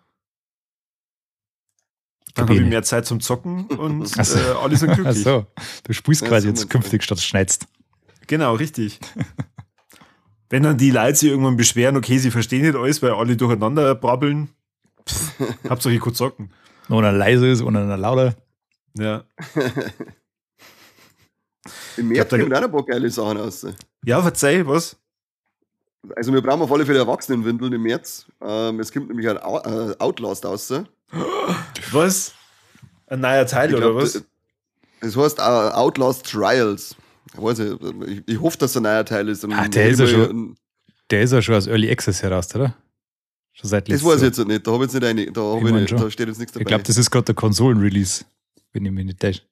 Dann habe ich mehr Zeit zum Zocken und Ach so. alle sind glücklich. Achso, du spielst Ja, quasi so jetzt meinst du. künftig statt schneidest. Genau, richtig. Wenn dann die Leute sich irgendwann beschweren, okay, sie verstehen nicht alles, weil alle durcheinander brabbeln, Hauptsache ich kann zocken. Wenn einer leise ist und einer lauter. Ja. Im März da- kommen auch noch ein paar geile Sachen raus. Ja, verzeih, was? Also wir brauchen auf alle Fälle Erwachsenenwindeln im März. Es kommt nämlich ein Outlast raus. Was? Ein neuer Teil, Ich oder glaub, was? Das heißt Outlast Trials. Ich hoffe, dass es ein neuer Teil ist. Ah, der ist ja schon- Der ist ja schon aus Early Access heraus, oder? Schon seit Das letztem weiß ich jetzt nicht. Da habe ich jetzt nicht eine. Ich mein schon. Da steht jetzt nichts dabei. Ich glaube, das ist gerade der Konsolen-Release, wenn ich mich nicht täusche.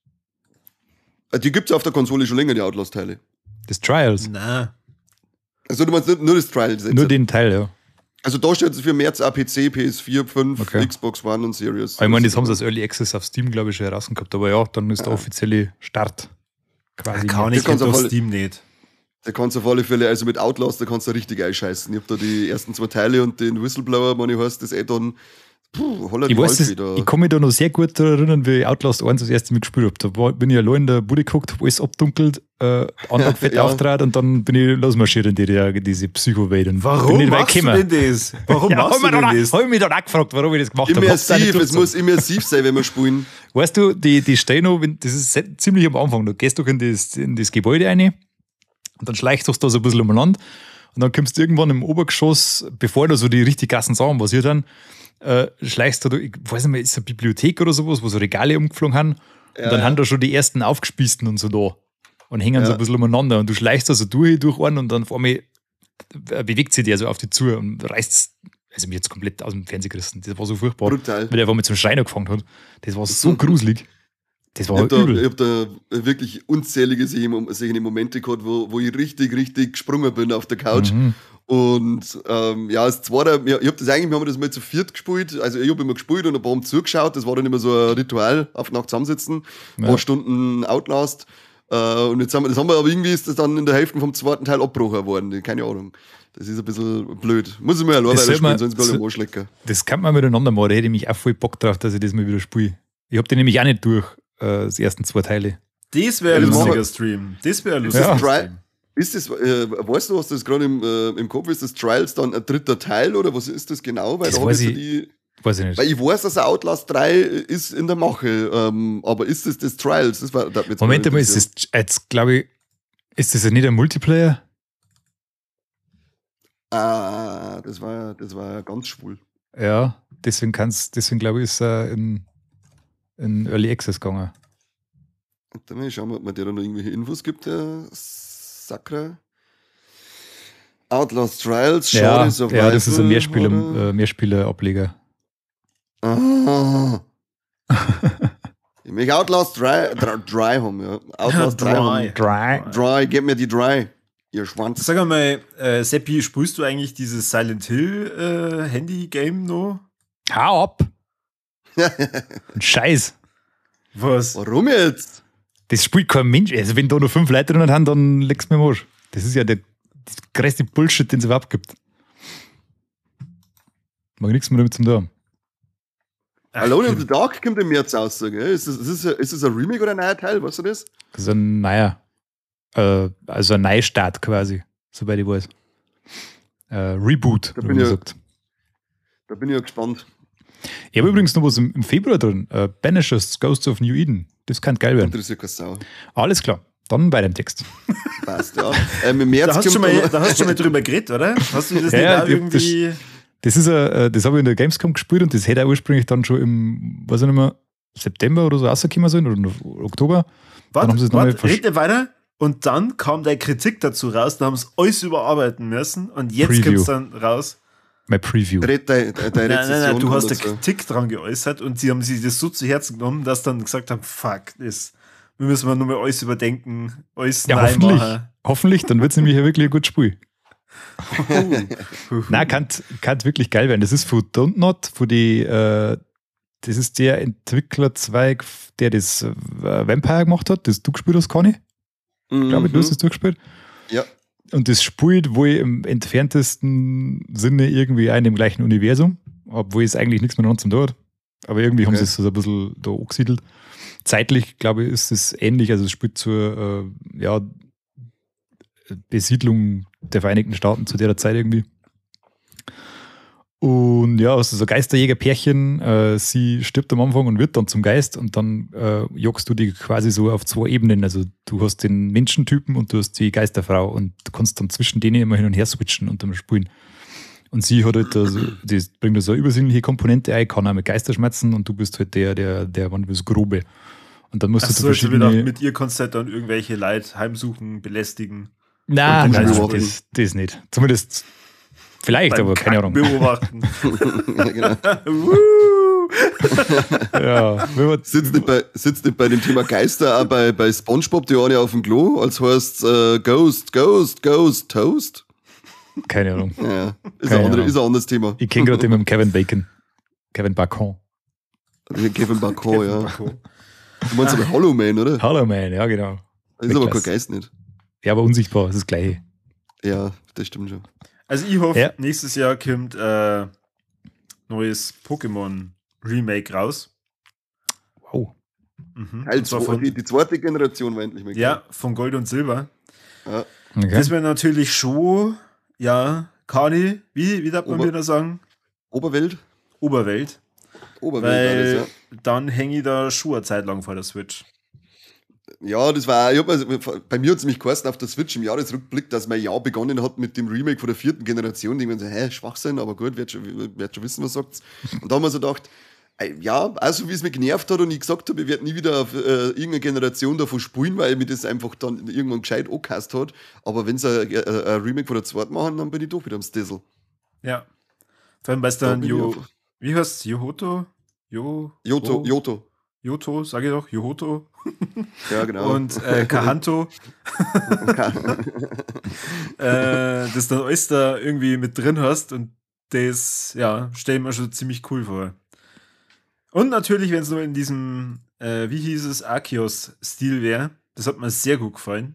Die gibt es auf der Konsole schon länger, die Outlast-Teile. Das Trials. Na. Also du meinst nur das Trials jetzt? Nur den Teil, ja. Also da steht jetzt für März PC, PS4, 5, Okay. Xbox One und Series. Aber ich meine, das haben sie als Early Access auf Steam, glaube ich, schon heraus gehabt. Aber ja, dann ist der offizielle Start quasi. Kann Das ich kannst du auf auf alle- Steam nicht. Da kannst du auf alle Fälle, also mit Outlast, da kannst du richtig einscheißen. Ich habe da die ersten 2 Teile und den Whistleblower, wenn ich heißt, das Add-on, holla Ich die weiß, das, wieder. ich kann mich da noch sehr gut daran erinnern, wie ich Outlast 1 das erste Mal gespielt habe. Da bin ich allein in der Bude geguckt, habe alles abdunkelt, Antrag fett Ja. auftrat und dann bin ich losmarschiert in diese Psycho-Welt. und bin Warum nicht weit machst du gekommen. denn das? Warum Ja, machst du denn das? habe ich mich dann auch gefragt, warum ich das gemacht habe. Hab's auch nicht Immersiv, es durchgezogen. muss immersiv sein, wenn wir spielen. Weißt du, die stehen noch, das ist ziemlich am Anfang, du gehst doch in das Gebäude rein und dann schleichst du da so ein bisschen umeinander und dann kommst du irgendwann im Obergeschoss, bevor da so die richtig krassen Sachen passiert dann, schleichst du da, ich weiß nicht mehr, ist eine Bibliothek oder sowas, wo so Regale umgeflogen haben und dann haben da schon die ersten aufgespießten und so da und hängen so ein bisschen umeinander und du schleichst da so durch einen und dann vor mir bewegt sich der so auf die zu und reißt, also mir jetzt komplett aus dem Fernsehen gerissen. Das war so furchtbar. Brutal. Weil der vor mir zum Schreiner gefangen hat. Das war so gruselig. Das Ich war habe übel. hab da wirklich unzählige solche Momente gehabt, wo ich richtig gesprungen bin auf der Couch. Mhm. Und ja, das zweite, ich hab das eigentlich, wir haben das mal zu viert gespielt. Also ich habe immer gespielt und ein paar haben zugeschaut. Das war dann immer so ein Ritual, auf Nacht zusammensitzen, ein paar Stunden Outlast. Und jetzt haben wir aber irgendwie ist das dann in der Hälfte vom zweiten Teil abgebrochen worden. Keine Ahnung. Das ist ein bisschen blöd. Muss ich mal alleine Das soll spielen, man- sonst will ich mal anschlecken. Das kann man miteinander machen. Da hätte ich mich auch voll Bock drauf, dass ich das mal wieder spiele. Ich habe den nämlich auch nicht durch, das ersten 2 Teile. Das wäre ein Ja, das lustiger machen- Stream. Das wäre ein Ist lustiger das Tri- Stream. Ist das, weißt du, was das gerade im Kopf ist? Das Trials dann ein 3. Teil oder was ist das genau? Weil Das da hab weiß ich so ich- die. Weiß ich nicht. Weil ich weiß, dass Outlast 3 ist in der Mache, aber ist das Trials? Das war, das Moment einmal, ist das jetzt, glaube ich, ist das ja nicht ein Multiplayer? Das war ja ganz schwul. Ja, deswegen glaube ich, ist er in Early Access gegangen. Warte mal, schauen wir, ob man dir da noch irgendwelche Infos gibt, der Sakra. Outlast Trials, Ja, Survival, ja, das ist ein oder? Mehrspieler-Ableger. Ah. Ich möchte Outlast Dry haben, ja. Outlast Dry haben. Dry, gib mir die Dry. Ihr Schwanz. Sag einmal, Seppi, spielst du eigentlich dieses Silent Hill Handy-Game noch? Hau ab! Scheiß! Was? Warum jetzt? Das spielt kein Mensch. Also, wenn da nur 5 Leute drin haben, dann legst du mir am Arsch. Das ist ja der größte Bullshit, den es überhaupt gibt. Mag nichts mehr damit zum tun. Alone in the Dark kommt im März raus, gell? Ist das ein Remake oder ein neuer Teil? Weißt du das? Das ist ein neuer. Also ein Neustart quasi, soweit ich weiß. Reboot, Da wie bin man ich- sagt. Da bin ich ja gespannt. Ich habe übrigens noch was im Februar drin. Banishers Ghosts of New Eden. Das kann geil werden. Interessiert keine Sau. Alles klar. Dann bei dem Text. Passt, ja. Im März Da hast du kommt schon mal drüber geredet, oder? Hast du das Ja, nicht ja, auch ich hab irgendwie... Das das habe ich in der Gamescom gespielt und das hätte auch ursprünglich dann schon im, weiß ich nicht mehr, September oder so rausgekommen sein oder im Oktober. Dann haben sie es nochmal rede weiter. Und dann kam der Kritik dazu raus, da haben sie alles überarbeiten müssen und jetzt Preview. kommt es dann raus. mein Preview. Nein, du hast da Kritik dran geäußert und sie haben sich das so zu Herzen genommen, dass dann gesagt haben, fuck, wir müssen mal nochmal alles überdenken, alles Ja, neu machen. hoffentlich, dann wird es nämlich ein wirklich ein gutes Spiel. Nein, kann wirklich geil werden. Das ist von Dontnod, das ist der Entwicklerzweig, der das Vampire gemacht hat, das du gespielt hast, Conny. Glaube ich, du hast das durchgespielt. Ja. Und das spielt wohl im entferntesten Sinne irgendwie in dem gleichen Universum, obwohl es eigentlich nichts miteinander zu tun hat. Aber irgendwie haben sie es so ein bisschen da angesiedelt. Zeitlich, glaube ich, ist es ähnlich. Also es spielt zur Besiedlung der Vereinigten Staaten zu der Zeit irgendwie. Und ja, also so Geisterjäger-Pärchen, sie stirbt am Anfang und wird dann zum Geist und dann jagst du die quasi so auf 2 Ebenen. Also du hast den Menschentypen und du hast die Geisterfrau und du kannst dann zwischen denen immer hin und her switchen und dann spielen. Und sie hat halt, das bringt da so eine übersinnliche Komponente ein, kann auch mit Geister schmerzen und du bist halt der das Grobe. Und dann musst du verschiedene... mit ihr kannst du halt dann irgendwelche Leute heimsuchen, belästigen. Nein, das nicht. Zumindest vielleicht, aber keine Ahnung. Beobachten. Ja, genau. Ja, Sitzt nicht bei dem Thema Geister auch bei SpongeBob die eine auf dem Klo, als heißt Ghost, Toast? keine Ahnung. Ja, ist ein anderes Thema. Ich kenne gerade den mit dem Kevin Bacon. Kevin Bacon. Kevin Bacon, ja. Du meinst aber Hollow Man, oder? Hollow Man, ja genau. Das ist aber kein Geist nicht. Ja, aber unsichtbar, das ist das Gleiche. Ja, das stimmt schon. Also ich hoffe, nächstes Jahr kommt neues Pokémon-Remake raus. Wow. Also die zweite Generation war endlich mal. Ja, von Gold und Silber. Ja. Okay. Das wäre natürlich schon, ja, Kani, wie darf man wieder sagen? Oberwelt, Weil alles, ja. dann hänge ich da schon eine Zeit lang vor der Switch. Ja, das war, bei mir hat es mich geheißen auf der Switch im Jahresrückblick, dass mein Jahr begonnen hat mit dem Remake von der 4. Generation. Die haben so, Schwachsinn, aber gut, wird schon wissen, was sagt's. Und da haben wir so gedacht, ja, also wie es mich genervt hat und ich gesagt habe, ich werde nie wieder auf irgendeine Generation davon spielen, weil mir das einfach dann irgendwann gescheit angehasst hat. Aber wenn sie ein Remake von der 2. machen, dann bin ich doch wieder am Stissel. Ja. Vor allem, weil es dann wie heißt es? Johoto, Yoto, sag ich doch, Yohoto. Ja, genau. Und Kahanto. Das dann alles da irgendwie mit drin hast und das, ja, stelle ich mir schon ziemlich cool vor. Und natürlich, wenn es nur in diesem, wie hieß es, Arceus-Stil wäre, das hat mir sehr gut gefallen.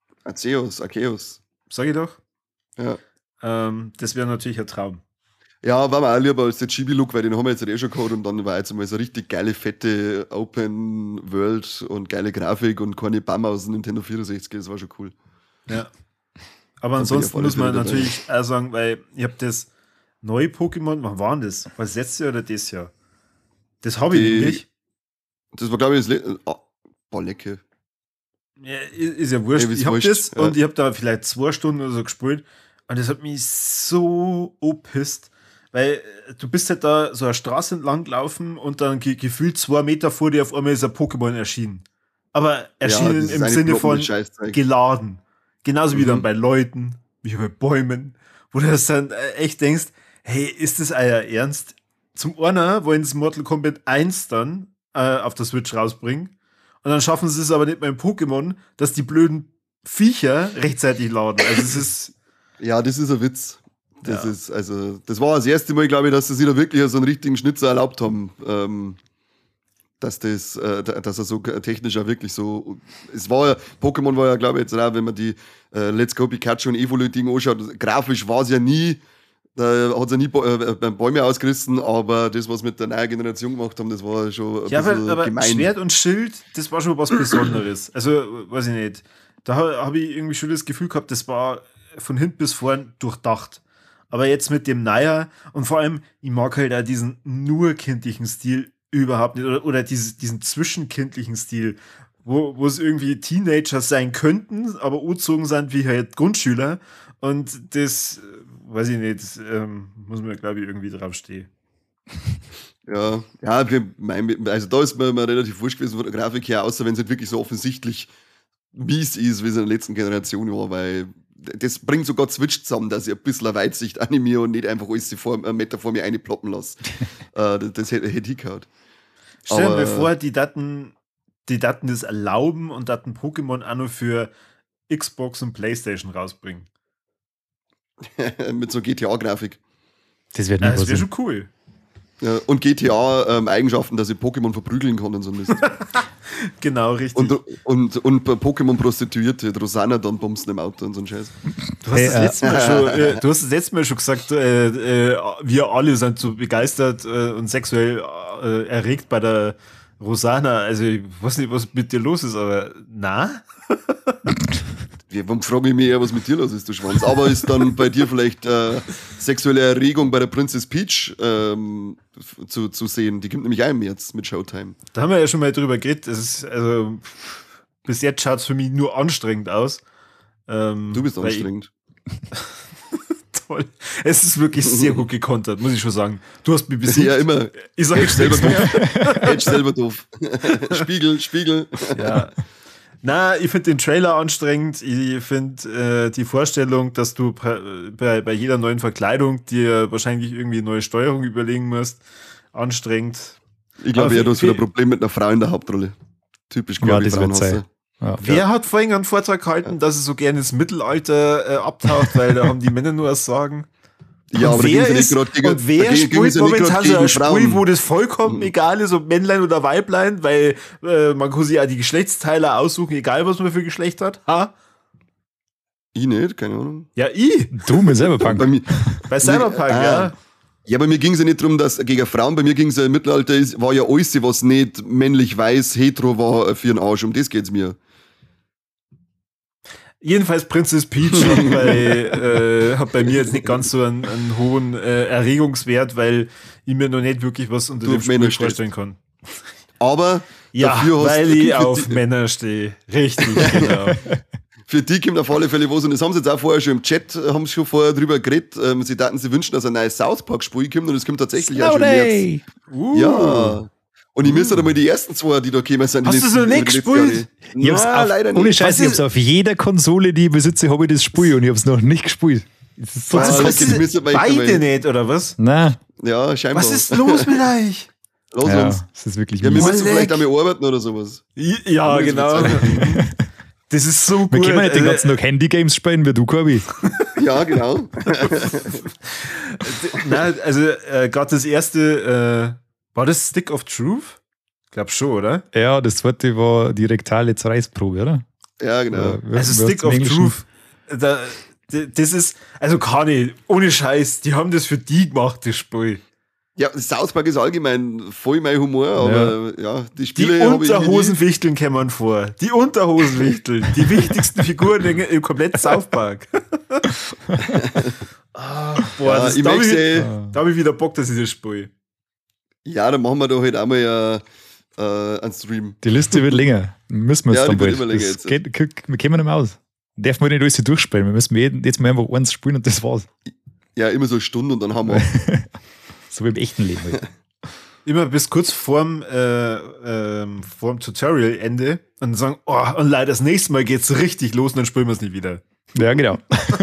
Arceus. Sag ich doch. Ja. Das wäre natürlich ein Traum. Ja, war mir auch lieber als der Chibi-Look, weil den haben wir jetzt schon gehabt und dann war jetzt mal so richtig geile, fette Open World und geile Grafik und keine Bam aus dem Nintendo 64, das war schon cool. Ja. Aber ansonsten muss man natürlich auch sagen, weil ich habe das neue Pokémon, wann war denn das? War das letztes Jahr oder das Jahr? Das habe ich nämlich. Das war, glaube ich, lecker. Ja, ist ja wurscht. Ich habe das und ich habe da vielleicht 2 Stunden oder so gespielt und das hat mich so angepisst. Weil du bist halt da so eine Straße entlang gelaufen und dann gefühlt 2 Meter vor dir auf einmal ist ein Pokémon erschienen. Aber erschienen im Sinne von geladen. Genauso wie dann bei Leuten, wie bei Bäumen, wo du das dann echt denkst, hey, ist das euer Ernst? Zum einen wollen sie Mortal Kombat 1 dann auf der Switch rausbringen und dann schaffen sie es aber nicht mehr im Pokémon, dass die blöden Viecher rechtzeitig laden. Also es ist... Ja, das ist ein Witz. Das war das erste Mal, glaube ich, dass sie sich da wirklich so einen richtigen Schnitzer erlaubt haben. Dass er so technisch auch wirklich so. Pokémon war ja, glaube ich, jetzt auch, wenn man die Let's Go Pikachu und Evolue-Ding anschaut, grafisch war es ja nie, da hat es ja nie Bäume ausgerissen, aber das, was mit der neuen Generation gemacht haben, das war schon ein bisschen aber gemein. Schwert und Schild, das war schon was Besonderes. Also, weiß ich nicht. Da habe ich irgendwie schon das Gefühl gehabt, das war von hinten bis vorn durchdacht. Aber jetzt mit dem Neuer und vor allem, ich mag halt auch diesen nur kindlichen Stil überhaupt nicht oder diesen zwischenkindlichen Stil, wo es irgendwie Teenager sein könnten, aber angezogen sind wie halt Grundschüler und das, weiß ich nicht, muss man, glaube ich, irgendwie draufstehen. Ja, also da ist mir relativ wurscht gewesen von der Grafik her, außer wenn es nicht wirklich so offensichtlich mies ist, wie es in der letzten Generation war, weil das bringt sogar Switch zusammen, dass ich ein bisschen eine Weitsicht animiere und nicht einfach alles einen Meter vor mir einploppen lasse. Das hätte ich gehabt. Stell dir vor, die Daten das erlauben und Daten Pokémon auch nur für Xbox und Playstation rausbringen. Mit so GTA-Grafik. Das wäre Das wäre schon cool. Ja, und GTA-Eigenschaften, dass ich Pokémon verprügeln kann und so Mist. Genau, richtig. Und Pokémon-Prostituierte, Rosanna dann bumsen im Auto und so ein Scheiß. Du hast das letzte Mal schon gesagt, wir alle sind so begeistert und sexuell erregt bei der Rosanna. Also ich weiß nicht, was mit dir los ist, aber na? Ja, warum frage ich mich eher, was mit dir los ist, du Schwanz? Aber ist dann bei dir vielleicht sexuelle Erregung bei der Princess Peach zu sehen? Die kommt nämlich auch im März mit Showtime. Da haben wir ja schon mal drüber geredet. Bis jetzt schaut es für mich nur anstrengend aus. Du bist anstrengend. Toll. Es ist wirklich sehr gut gekontert, muss ich schon sagen. Du hast mich besiegt. Ja, immer. Ich sage selber doof. Edge selber doof. Spiegel. Ja. Na, ich finde den Trailer anstrengend. Ich finde die Vorstellung, dass du bei jeder neuen Verkleidung dir wahrscheinlich irgendwie eine neue Steuerung überlegen musst, anstrengend. Ich glaube eher, du hast wieder ein Problem mit einer Frau in der Hauptrolle. Typisch Ja, das wird sein. Ja. Wer hat vorhin einen Vortrag gehalten, dass er so gerne ins Mittelalter abtaucht, weil da haben die Männer nur was sagen? Ja, aber wer spielt momentan so ein Spiel, wo das vollkommen egal ist, ob Männlein oder Weiblein, weil man kann sich ja die Geschlechtsteile aussuchen, egal was man für Geschlecht hat. Ha? Ich nicht, keine Ahnung. Ja, ich. Du mit Cyberpunk. Bei Cyberpunk, ja. Ja, bei mir ging es ja nicht darum, dass gegen Frauen, bei mir ging es ja im Mittelalter, war ja alles, was nicht männlich, weiß, hetero war, für den Arsch. Um das geht's mir. Jedenfalls Princess Peach hat bei mir jetzt nicht ganz so einen hohen Erregungswert, weil ich mir noch nicht wirklich was unter dem Spiel vorstellen kann. Aber ja, dafür weil ich auf Männer stehe. Richtig, genau. Für die kommt auf alle Fälle was. Und das haben sie jetzt auch vorher schon im Chat, haben sie schon vorher drüber geredet. Sie wünschen, dass ein neues South Park-Spiel kommt und es kommt tatsächlich auch schon im März. Ja. Und ich müsste da mal die ersten zwei, die da gekommen sind. Hast du so nicht gespielt? Leider nicht. Ohne Scheiß, ich hab's auf jeder Konsole, die ich besitze, habe ich das Spiel und ich hab's noch nicht gespielt. Beide nicht, oder was? Nein. Ja, scheinbar. Was ist los mit euch? Los uns. Das ist wirklich ja, wir müssen vielleicht damit arbeiten oder sowas. Ja, genau. Das ist so gut. Wir können nicht den ganzen Tag Handygames spielen, wie du, Corby. Ja, genau. Nein, also gerade das erste, war das Stick of Truth? Ich glaube schon, oder? Ja, das zweite war die rektale Zerreißprobe, oder? Ja, genau. Also Stick of Truth, das ist, also kann ich, ohne Scheiß, die haben das für die gemacht, das Spiel. Ja, South Park ist allgemein voll mein Humor, aber ja, die Spiele die Unterhosenwichteln kämen vor. Die Unterhosenwichteln, die wichtigsten Figuren im kompletten South Park. Da habe ich wieder Bock, dass ich das spiele. Ja, dann machen wir da halt einmal einen Stream. Die Liste wird länger. Müssen wir es dann bald. Immer länger jetzt. Wir kommen nicht mehr aus. Darf man nicht alles durchspielen. Wir müssen jetzt mal einfach eins spielen und das war's. Ja, immer so eine Stunde und dann haben wir. So wie im echten Leben halt. Immer bis kurz vorm Tutorial-Ende und sagen, und leider das nächste Mal geht's richtig los und dann spielen wir es nicht wieder. Ja, genau.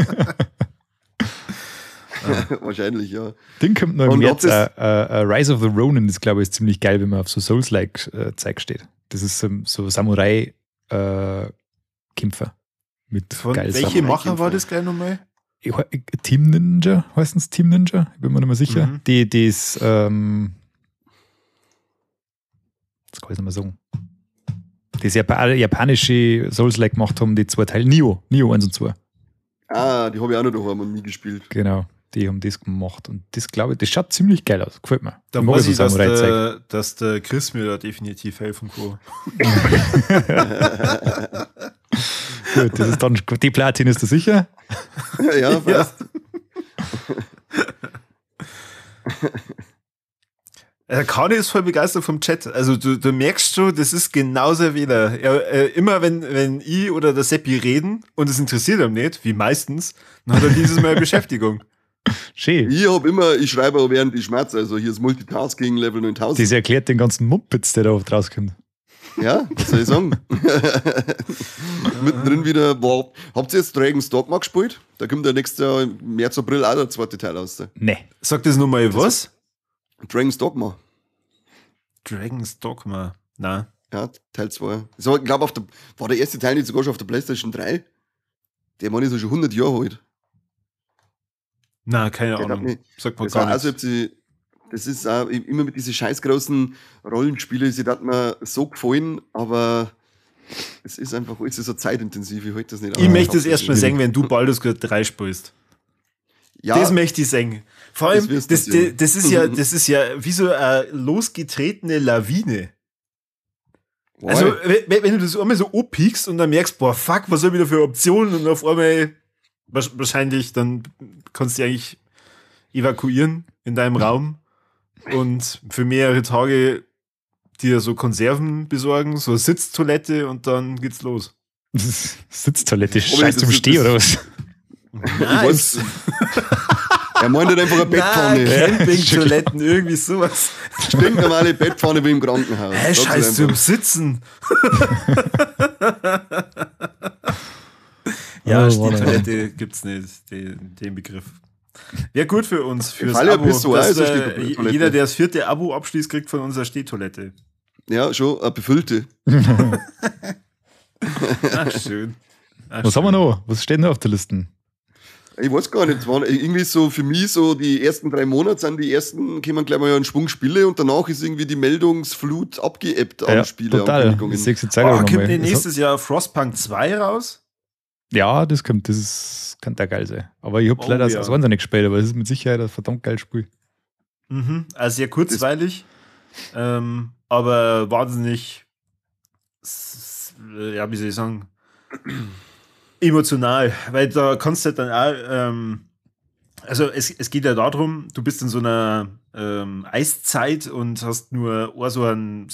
Wahrscheinlich, ja. Den kommt noch im März. Rise of the Ronin ist, glaube ich, ziemlich geil, wenn man auf so Souls-like Zeug steht. Das ist so Samurai-Kämpfer. Von welche Macher war das gleich nochmal? Team Ninja, heißt es Team Ninja? Ich bin mir nicht mehr sicher. Mhm. Die ist, das kann ich nicht mehr sagen. Das japanische Souls-like gemacht haben, die zwei Teile, Nioh 1 und 2. Ah, die habe ich auch noch daheim und nie gespielt. Genau, die haben das gemacht. Und das, glaube ich, das schaut ziemlich geil aus. Gefällt mir. Da weiß ich, dass der Chris mir da definitiv helfen kann. Gut, das ist dann, die Platin ist da sicher? Ja, fast. Kani ist voll begeistert vom Chat. Also du merkst schon, das ist genauso wie er. Immer wenn ich oder der Seppi reden und es interessiert ihn nicht, wie meistens, dann hat er dieses Mal Beschäftigung. Schön. Ich schreibe auch während ich schmerze, also hier ist Multitasking Level 9000. Das erklärt den ganzen Mumpitz, der da oft rauskommt. Ja, was soll ich sagen? Mittendrin wieder, boah. Habt ihr jetzt Dragon's Dogma gespielt? Da kommt ja nächstes Jahr im März, April auch der zweite Teil aus. Nee. Sag das nochmal, was? Dragon's Dogma. Dragon's Dogma. Nein. Ja, Teil 2. So, ich glaube, war der erste Teil nicht sogar schon auf der PlayStation 3? Der war nicht so schon 100 Jahre alt. Nein, keine Ahnung. Sagt man das gar nichts. nicht. Das ist auch immer mit diesen scheiß großen Rollenspielen, sie hat mir so gefallen, aber es ist einfach alles so zeitintensiv, ich halte das nicht aus. Ich möchte es erst mal sehen, wenn du Baldur's Gate 3 spielst. Ja, Das möchte ich sehen. Vor allem, Das das ist ja wie so eine losgetretene Lawine. wow. Also, wenn du das einmal so abpiekst und dann merkst, boah, fuck, was soll ich wieder für Optionen und auf einmal wahrscheinlich, dann kannst du dich eigentlich evakuieren in deinem Raum und für mehrere Tage dir so Konserven besorgen, so eine Sitztoilette und dann geht's los. Sitztoilette, Aber scheiß das zum ist- Steh das- oder was? Was? Er meint nicht einfach eine Bettpfanne. Campingtoiletten, irgendwie sowas. Stinknormale Bettpfanne wie im Krankenhaus. Hä, Das ist scheiß zum einfach- Sitzen. Ja, Oh, Stehtoilette gibt's nicht, den Begriff. Wäre gut für uns, fürs Fall ja Abo. Pissoir Dass, ist eine Stehtoilette. jeder, der das 4. Abo abschließt, kriegt von unserer Stehtoilette. Ja, schon, eine befüllte. Ach, schön. Ach, Was haben wir noch? Was steht noch auf der Liste? Ich weiß gar nicht, es waren irgendwie so für mich so die ersten 3 Monate sind die ersten, kommen gleich mal einen Schwung Spiele und danach ist irgendwie die Meldungsflut abgeebbt an Spiele. total. Ankündigungen. Das sehe ich Oh, noch kommt mal. denn nächstes Jahr Frostpunk 2 raus? Ja, das kommt. Kann da geil sein. Aber ich habe Oh, leider ja. das nicht gespielt, aber es ist mit Sicherheit ein verdammt geiles Spiel. Mhm. Also sehr kurzweilig, aber wahnsinnig, ja, wie soll ich sagen, emotional, weil da kannst du halt dann auch, also es geht ja darum, du bist in so einer Eiszeit und hast nur so einen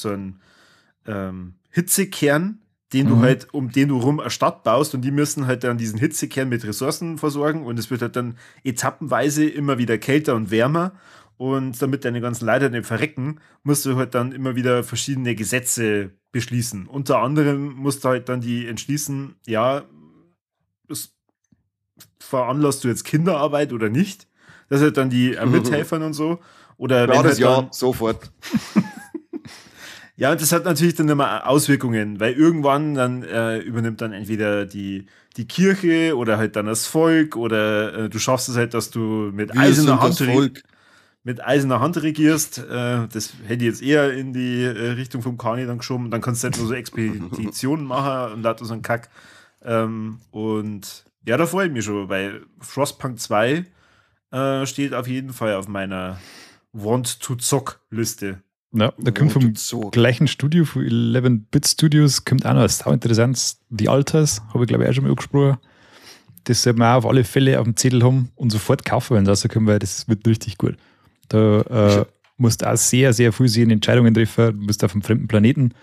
Hitzekern, den du halt, um den du rum eine Stadt baust und die müssen halt dann diesen Hitzekern mit Ressourcen versorgen und es wird halt dann etappenweise immer wieder kälter und wärmer und damit deine ganzen Leute nicht verrecken, musst du halt dann immer wieder verschiedene Gesetze beschließen. Unter anderem musst du halt dann die entschließen, ja, veranlasst du jetzt Kinderarbeit oder nicht? Das halt dann die Mithelfern und so. Oder wenn Ja, das halt ja, dann, sofort. ja, und das hat natürlich dann immer Auswirkungen, weil irgendwann dann übernimmt dann entweder die Kirche oder halt dann das Volk oder du schaffst es halt, dass du mit Wir eiserner sind das Hand Volk. regierst. Das hätte ich jetzt eher in die Richtung vom Kani dann geschoben. Dann kannst du halt nur so Expeditionen machen und lauter so einen Kack. Und ja, da freue ich mich schon, weil Frostpunk 2 steht auf jeden Fall auf meiner Want-to-Zock-Liste. Ja, da kommt vom So. gleichen Studio, von 11-Bit Studios, kommt auch noch was sau interessantes. Die Alters, habe ich glaube ich auch schon mal angesprochen. Das sollte man auch auf alle Fälle auf dem Zettel haben und sofort kaufen, wenn das rauskommt, weil das wird richtig gut. Da musst du auch sehr, sehr früh Entscheidungen treffen. Du bist auf einem fremden Planeten.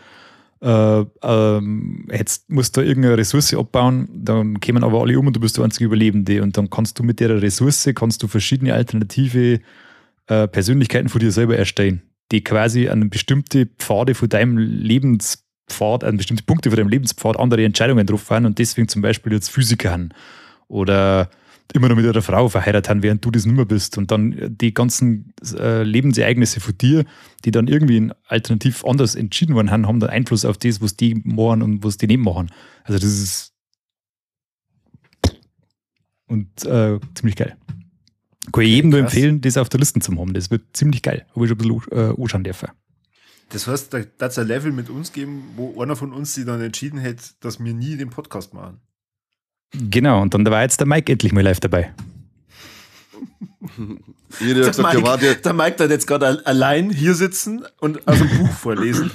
Jetzt musst du da irgendeine Ressource abbauen, dann kämen aber alle und du bist der einzige Überlebende. Und dann kannst du mit der Ressource verschiedene alternative Persönlichkeiten von dir selber erstellen, die quasi an bestimmte Pfade von deinem Lebenspfad, an bestimmte Punkte von deinem Lebenspfad andere Entscheidungen drauf haben und deswegen zum Beispiel jetzt Physiker haben oder immer noch mit einer Frau verheiratet haben, während du das nicht mehr bist und dann die ganzen Lebensereignisse von dir, die dann irgendwie alternativ anders entschieden worden haben dann Einfluss auf das, was die machen und was die nicht machen. Also das ist und ziemlich geil. Kann ich jedem nur krass. empfehlen, das auf der Liste zu haben. Das wird ziemlich geil. Habe ich schon ein bisschen anschauen dürfen. Das heißt, da wird es ein Level mit uns geben, wo einer von uns sich dann entschieden hätte, dass wir nie den Podcast machen. Genau, und dann war jetzt der Mike endlich mal live dabei. Jeder hat gesagt, ja, warte. Der Mike hat jetzt gerade allein hier sitzen und aus dem Buch vorlesen.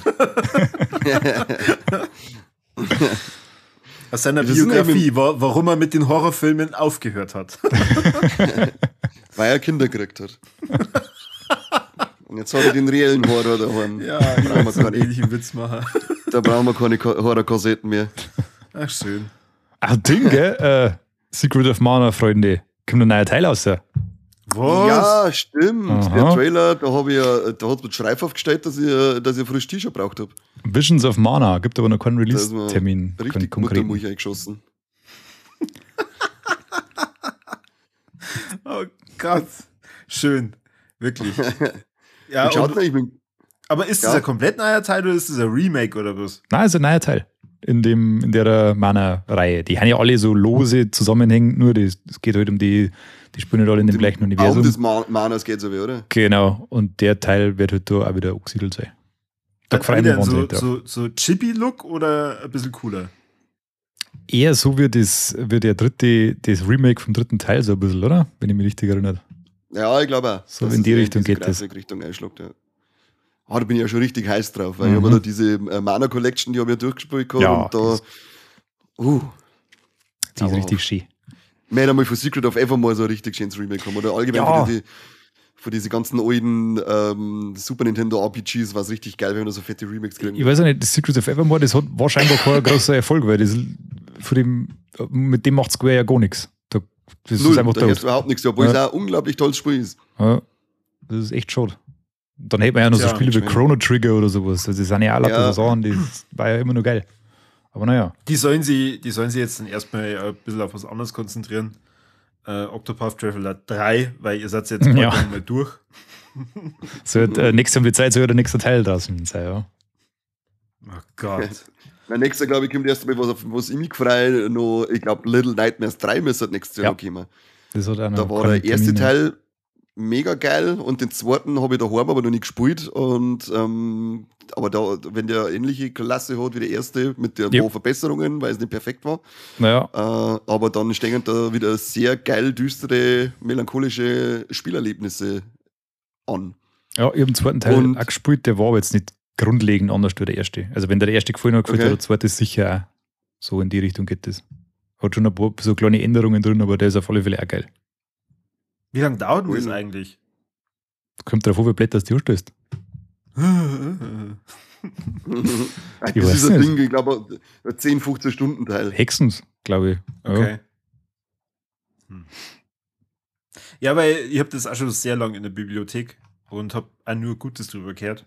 Aus seiner Das sind Biografie, warum er mit den Horrorfilmen aufgehört hat. Weil er Kinder gekriegt hat. Und jetzt hat er den reellen Horror daheim. Ja, ich brauchen wir wollte so einen keine, ähnlichen Witz machen. da brauchen wir keine Horrorkassetten mehr. Ach, schön. Ach, Ding, gell? Secret of Mana, Freunde. Kommt ein neuer Teil raus. Was? Ja, stimmt. Aha. Der Trailer, da hat mir Schreif aufgestellt, dass ich ein frisches T-Shirt braucht habe. Visions of Mana, gibt aber noch keinen Da ist mir Release-Termin. keinen richtig konkreten. Muttermilch eingeschossen. Oh Gott. Schön. Wirklich. Ja, Und schaut mal, ich bin, aber ist das Ja. ein komplett neuer Teil oder ist das ein Remake oder was? Nein, ist ein neuer Teil in der Mana-Reihe. Die haben ja alle so lose zusammenhängend, nur es geht halt um die spielen halt alle in dem gleichen Baum Universum. des Manas geht so wie, oder? Genau, und der Teil wird halt da auch wieder angesiedelt sein. Da Hat freue ich mich wieder wahnsinnig drauf. so Chibi-Look oder ein bisschen cooler? Eher so wie das Remake vom dritten Teil, so ein bisschen, oder? Wenn ich mich richtig erinnere. Ja, ich glaube auch. So dass in es die eher Richtung diese geht das. Grafik-Richtung einschlägt, ja. Da bin ich ja schon richtig heiß drauf, weil ich habe da diese Mana Collection, die habe ich ja durchgespielt gehabt Ja, und da. Die ist richtig schön. Wir hätten einmal von Secret of Evermore so ein richtig schönes Remake haben. Oder allgemein Ja. von diese ganzen alten Super Nintendo RPGs war es richtig geil, wenn wir da so fette Remakes kriegen. Ich weiß auch nicht, das Secret of Evermore, das hat wahrscheinlich kein großer Erfolg, weil mit dem macht Square ja gar nichts. Das Null, ist einfach da hört tot. überhaupt nichts, obwohl Ja. es auch ein unglaublich tolles Spiel ist. Ja, das ist echt schade. Dann hätte man ja noch so Tja, Spiele wie schön. Chrono Trigger oder sowas. Also das sind ja auch lauter Ja. so Sachen, das war ja immer nur geil. Aber naja. Die sollen sie jetzt dann erstmal ein bisschen auf was anderes konzentrieren. Octopath Traveler 3, weil ihr seid jetzt gerade Ja. mal durch. So wird, nächstes um die Zeit soll der nächste Teil draußen sein, ja. Oh Gott. Mein nächster, glaube ich, kommt erst mal was ich mich freue, noch, ich glaube, Little Nightmares 3 müsste nächstes Jahr Ja. noch kommen. Das hat auch noch Da war keine der erste Termine. Teil mega geil und den zweiten habe ich daheim aber noch nicht gespielt. Und, aber da, wenn der ähnliche Klasse hat wie der erste, mit der Ja. paar Verbesserungen, weil es nicht perfekt war, Naja, aber dann stehen da wieder sehr geil düstere, melancholische Spielerlebnisse an. ja, ich habe den zweiten Teil Und- auch gespielt, der war aber jetzt nicht grundlegend anders wie der erste. Also wenn dir der erste gefallen hat, gefällt Okay. dir der zweite sicher auch. So in die Richtung geht das. Hat schon ein paar so kleine Änderungen drin, aber der ist auf alle Fälle auch geil. Wie lange dauert denn das Ui. eigentlich? Kommt darauf an, wie blöd das dir anstößt. Das Ich weiß ist ein nicht. Ding, ich glaube, ein 10, 15 Stunden Teil. Hexens, glaube ich. Ja. Okay. Ja, weil ich habe das auch schon sehr lange in der Bibliothek und habe auch nur Gutes drüber gehört.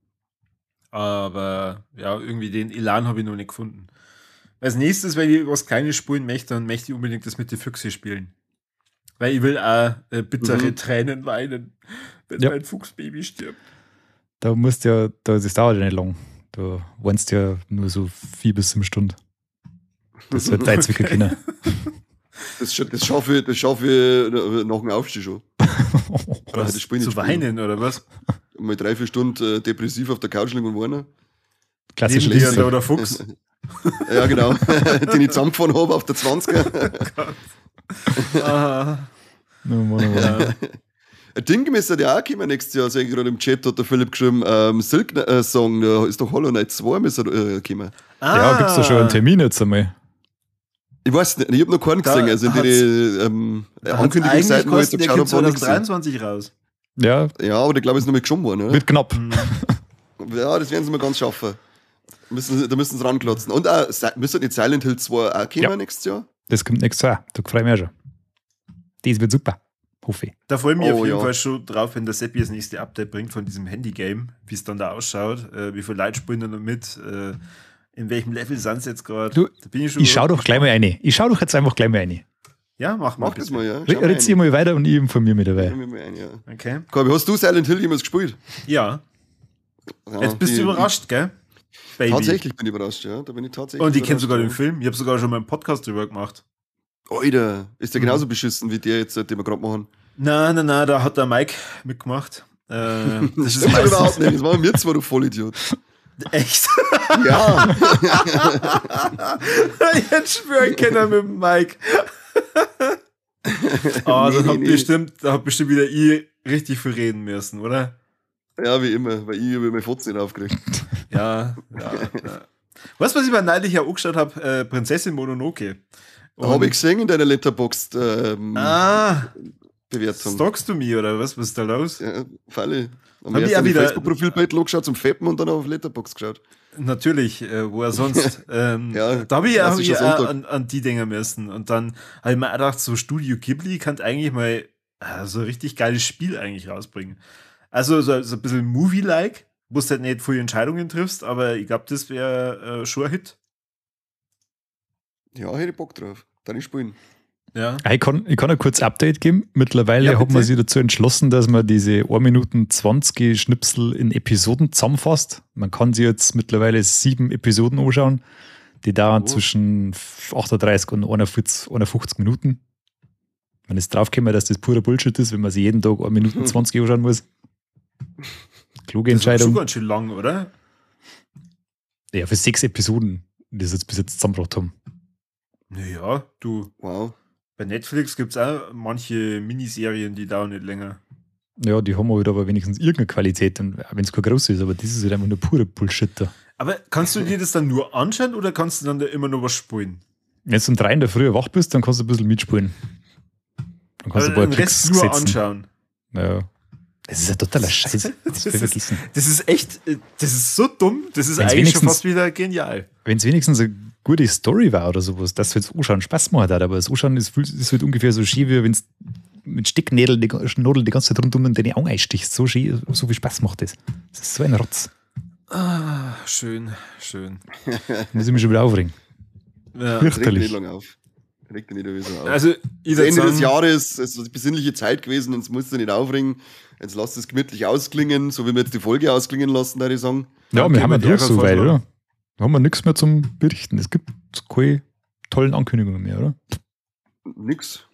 Aber ja, irgendwie den Elan habe ich noch nicht gefunden. Als nächstes, wenn ich was Kleines spielen möchte, dann möchte ich unbedingt das mit den Füchse spielen. Weil ich will auch bittere Tränen weinen, wenn Ja. mein Fuchsbaby stirbt. Da musst ja, das dauert ja nicht lang. Da wohnst ja nur so 4 bis 7 Stunden. Das wird Zeit zwickeln können. Das schaffe ich nach dem Aufstehen schon. Was, das Spiel nicht zu spielen. weinen oder was? Mal 3, 4 Stunden depressiv auf der Couch liegen und weinen. Klassisch Neben dir Liste. oder Fuchs? Ja, genau. Den ich zusammengefahren habe auf der 20er. Ah, Oh Mann, oh Mann. ja. Ein Ding müsste ja auch kommen nächstes Jahr. Sehe ich gerade im Chat, hat der Philipp geschrieben, Silk-Song, da ist doch Hollow Knight 2 müsste kommen. Ja, gibt es da schon einen Termin jetzt einmal? Ich weiß nicht, ich habe noch keinen Da gesehen. Also in den Ankündigungsseiten, wo ich der geschaut kommt habe, war nichts. 2023 raus. Ja, Ja, aber der glaube ich ist noch nicht geschoben worden. Oder? wird knapp. Ja, das werden sie mal ganz schaffen. Da müssen sie ranklotzen. Und müsste nicht Silent Hill 2 auch kommen Ja. nächstes Jahr? Das kommt nächstes Jahr. Da freue ich mich auch schon. Das wird super. Hoffe ich. Da freue ich mich Oh, auf jeden ja. Fall schon drauf, wenn der Seppi das nächste Update bringt von diesem Handy-Game, wie es dann da ausschaut, wie viele Leute spielen da noch mit, in welchem Level sind sie jetzt gerade. Du, Da bin ich schon. Ich schau doch gleich mal rein. Ich schau doch jetzt einfach gleich mal rein. Ja, mach Mach das mal, ja. Ritz ihr mal weiter und ich informiere mich dabei. Schau mir mal ein, ja. Okay. Corby, hast du Silent Hill jemals gespielt? Ja, Ja, jetzt bist du überrascht, gell? Baby. Tatsächlich bin ich überrascht, ja. Da bin ich tatsächlich Und ich kenne überrascht, sogar ja. den Film. Ich habe sogar schon mal einen Podcast drüber gemacht. Alter, ist der genauso beschissen wie der jetzt, den wir gerade machen? Na, da hat der Mike mitgemacht. Das ist Stimmt doch überhaupt meistens nicht. Das waren wir zwar, du Vollidiot. echt. Ja, Jetzt schwöre ich keiner mit dem Mike. Oh, Nee, dann hat nee. bestimmt wieder ich richtig viel reden müssen, oder? ja, wie immer, weil ich über meine Fotzen nicht aufgeregt. Ja. Weißt du, was ich mir neulich auch angeschaut habe? Prinzessin Mononoke. Habe ich gesehen in deiner Letterboxd-Bewertung. Stalkst du mich oder was? Was ist da los? Ja, Falle. Am Hab ich ersten auch wieder- Facebook-Profilbild angeschaut zum Feppen und dann auf Letterboxd geschaut. Natürlich, wo er sonst. Ja, da habe ich klassischer auch Sonntag. an die denken müssen. Und dann habe ich mir auch gedacht, so Studio Ghibli kann eigentlich mal so ein richtig geiles Spiel eigentlich rausbringen. Also so ein bisschen Movie-like, wo du halt nicht viele Entscheidungen triffst, aber ich glaube, das wäre schon ein Hit. Ja, hätte ich Bock drauf. Dann ich spielen. Ja. Ich kann ein kurz Update geben. Mittlerweile Ja, hat man bitte. sich dazu entschlossen, dass man diese 1 Minuten 20 Schnipsel in Episoden zusammenfasst. Man kann sich jetzt mittlerweile 7 Episoden anschauen. Die dauern zwischen 38 und 51 Minuten. Man ist draufgekommen, dass das purer Bullshit ist, wenn man sich jeden Tag 1 Minuten 20 anschauen muss. Kluge Das ist schon Entscheidung. ganz schön lang, oder? Ja, für 6 Episoden, die das jetzt bis jetzt zusammengebracht haben. Naja, du, Wow. bei Netflix gibt es auch manche Miniserien, die dauern nicht länger. Ja, die haben halt aber wenigstens irgendeine Qualität, und auch wenn es kein groß ist, aber das ist halt einfach nur pure Bullshit da. Aber kannst du dir das dann nur anschauen oder kannst du dann da immer noch was spielen? Wenn du um 3 in der Früh wach bist, dann kannst du ein bisschen mitspielen. Dann kannst du Aber ein den paar Rest Klicks nur setzen. anschauen. Ja. Das ist ein totaler Scheiß. Das will vergessen. Das ist echt, das ist so dumm, das ist Wenn's eigentlich schon wenigstens- fast wieder genial. Wenn es wenigstens eine gute Story war oder sowas, dass jetzt Anschauen Spaß macht hat, aber das Anschauen ist halt ungefähr so schön, wie wenn es mit Stecknädel die ganze Zeit rundum in deine Augen einstichst. So schön, so viel Spaß macht das. Das ist so ein Rotz. Ah, schön, schön. Da muss ich mich schon wieder aufregen. Ja. Regt Fürchterlich. nicht lang auf. Regt nicht so auf. Also, ich Das würd Ende des sagen, Jahres, es ist eine besinnliche Zeit gewesen, jetzt musst du nicht aufregen. Jetzt lass es gemütlich ausklingen, so wie wir jetzt die Folge ausklingen lassen, würde ich sagen. Ja, Danke, wir haben ja über die durch so weit, Ärgervorschlag. oder? Da haben wir nichts mehr zum Berichten. Es gibt keine tollen Ankündigungen mehr, oder? Nix.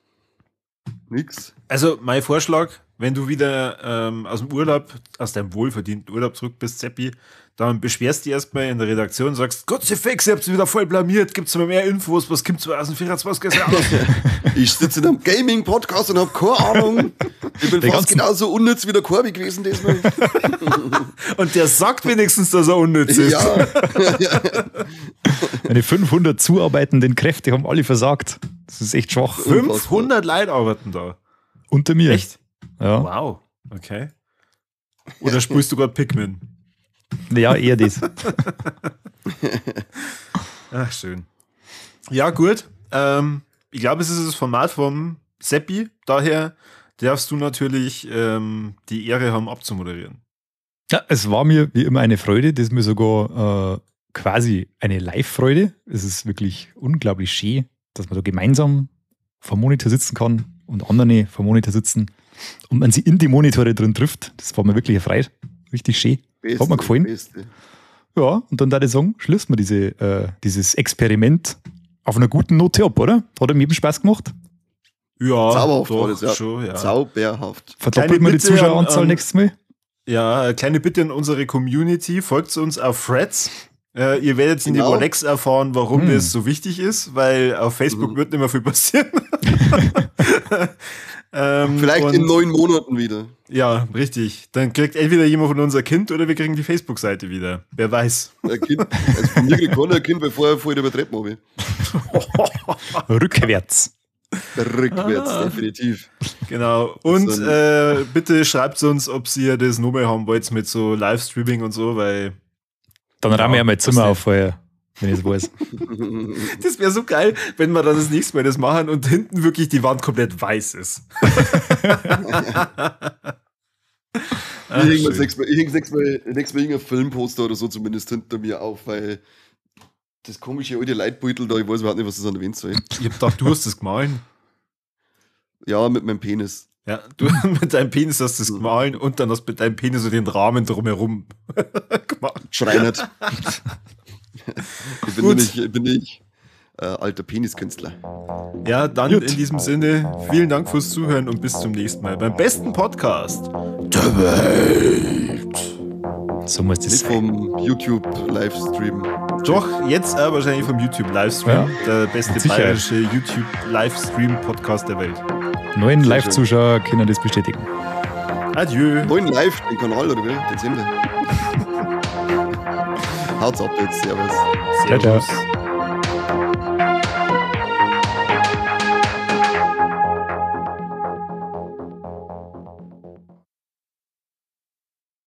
also mein Vorschlag, wenn du wieder aus dem Urlaub, aus deinem wohlverdienten Urlaub zurück bist, Seppi, dann beschwerst du dich erstmal in der Redaktion und sagst, Gott sei Fix, ihr habt sie wieder voll blamiert, gibt's mal mehr Infos, was gibt's 2024 aus? Ich sitze in einem Gaming-Podcast und habe keine Ahnung. Ich bin Der fast ganzen- genauso unnütz wie der Corby gewesen diesmal. Und der sagt wenigstens, dass er unnütz ist. Ja. Meine 500 zuarbeitenden Kräfte haben alle versagt. Das ist echt schwach. 500 Leute arbeiten da. Unter mir. Echt? Ja. Wow, okay. Oder spielst du gerade Pikmin? Ja, eher das. Ach, schön. Ja, gut. Ich glaube, es ist das Format vom Seppi. Daher darfst du natürlich die Ehre haben, abzumoderieren. Ja, es war mir wie immer eine Freude. Das ist mir sogar quasi eine Live-Freude. Es ist wirklich unglaublich schön, dass man so gemeinsam vor dem Monitor sitzen kann und andere vor dem Monitor sitzen und man sie in die Monitore drin trifft. Das war mir wirklich erfreut. Richtig schön. Beste, Hat mir gefallen. Beste. Ja, und dann da ich sagen, schließen wir dieses Experiment auf einer guten Note ab, oder? Hat ihm eben Spaß gemacht? Ja, Zauberhaft doch, war das, ja. schon, ja. Zauberhaft. Verdoppelt man die Bitte Zuschaueranzahl an- nächstes Mal? Ja, eine kleine Bitte an unsere Community. Folgt uns auf Threads. Ihr werdet in Genau. den Olex erfahren, warum das so wichtig ist, weil auf Facebook wird nicht mehr viel passieren. Vielleicht und- in 9 Monaten wieder. Ja, richtig. Dann kriegt entweder jemand von unser Kind oder wir kriegen die Facebook-Seite wieder. Wer weiß. Ein Kind, also von mir kriegt keiner ein Kind, bevor er vorher über die Treppen habe. Rückwärts. Rückwärts, definitiv. Genau. Und So bitte schreibt uns, ob ihr das nochmal haben wollt mit so Livestreaming und so, weil Dann ramme ich ja mein das Zimmer nicht. auf vorher, wenn ich es weiß. das wäre so geil, wenn wir dann das nächste Mal das machen und hinten wirklich die Wand komplett weiß ist. Ach, Ich hänge schön. das nächste Mal irgendein Filmposter oder so zumindest hinter mir auf, weil das komische alte Leitbeutel da, ich weiß überhaupt nicht, was das an der Wand soll. Ich hab gedacht, du hast das gemahlen. Ja, mit meinem Penis. Ja, du mit deinem Penis hast das gemahlen und dann hast mit deinem Penis so den Rahmen drumherum gemacht. Schreinert. Gut. Ich bin nicht alter Peniskünstler. Ja, dann Gut. in diesem Sinne, vielen Dank fürs Zuhören und bis zum nächsten Mal beim besten Podcast. So muss das Nicht sein. vom YouTube-Livestream. Doch, jetzt wahrscheinlich vom YouTube-Livestream. Der beste mit Sicherheit. bayerische YouTube-Livestream-Podcast der Welt. 9 Live-Zuschauer können das bestätigen. Adieu. Neuen Live, den Kanal oder wie? Den Sender. Haut's ab jetzt, servus. Ciao, ciao. Servus.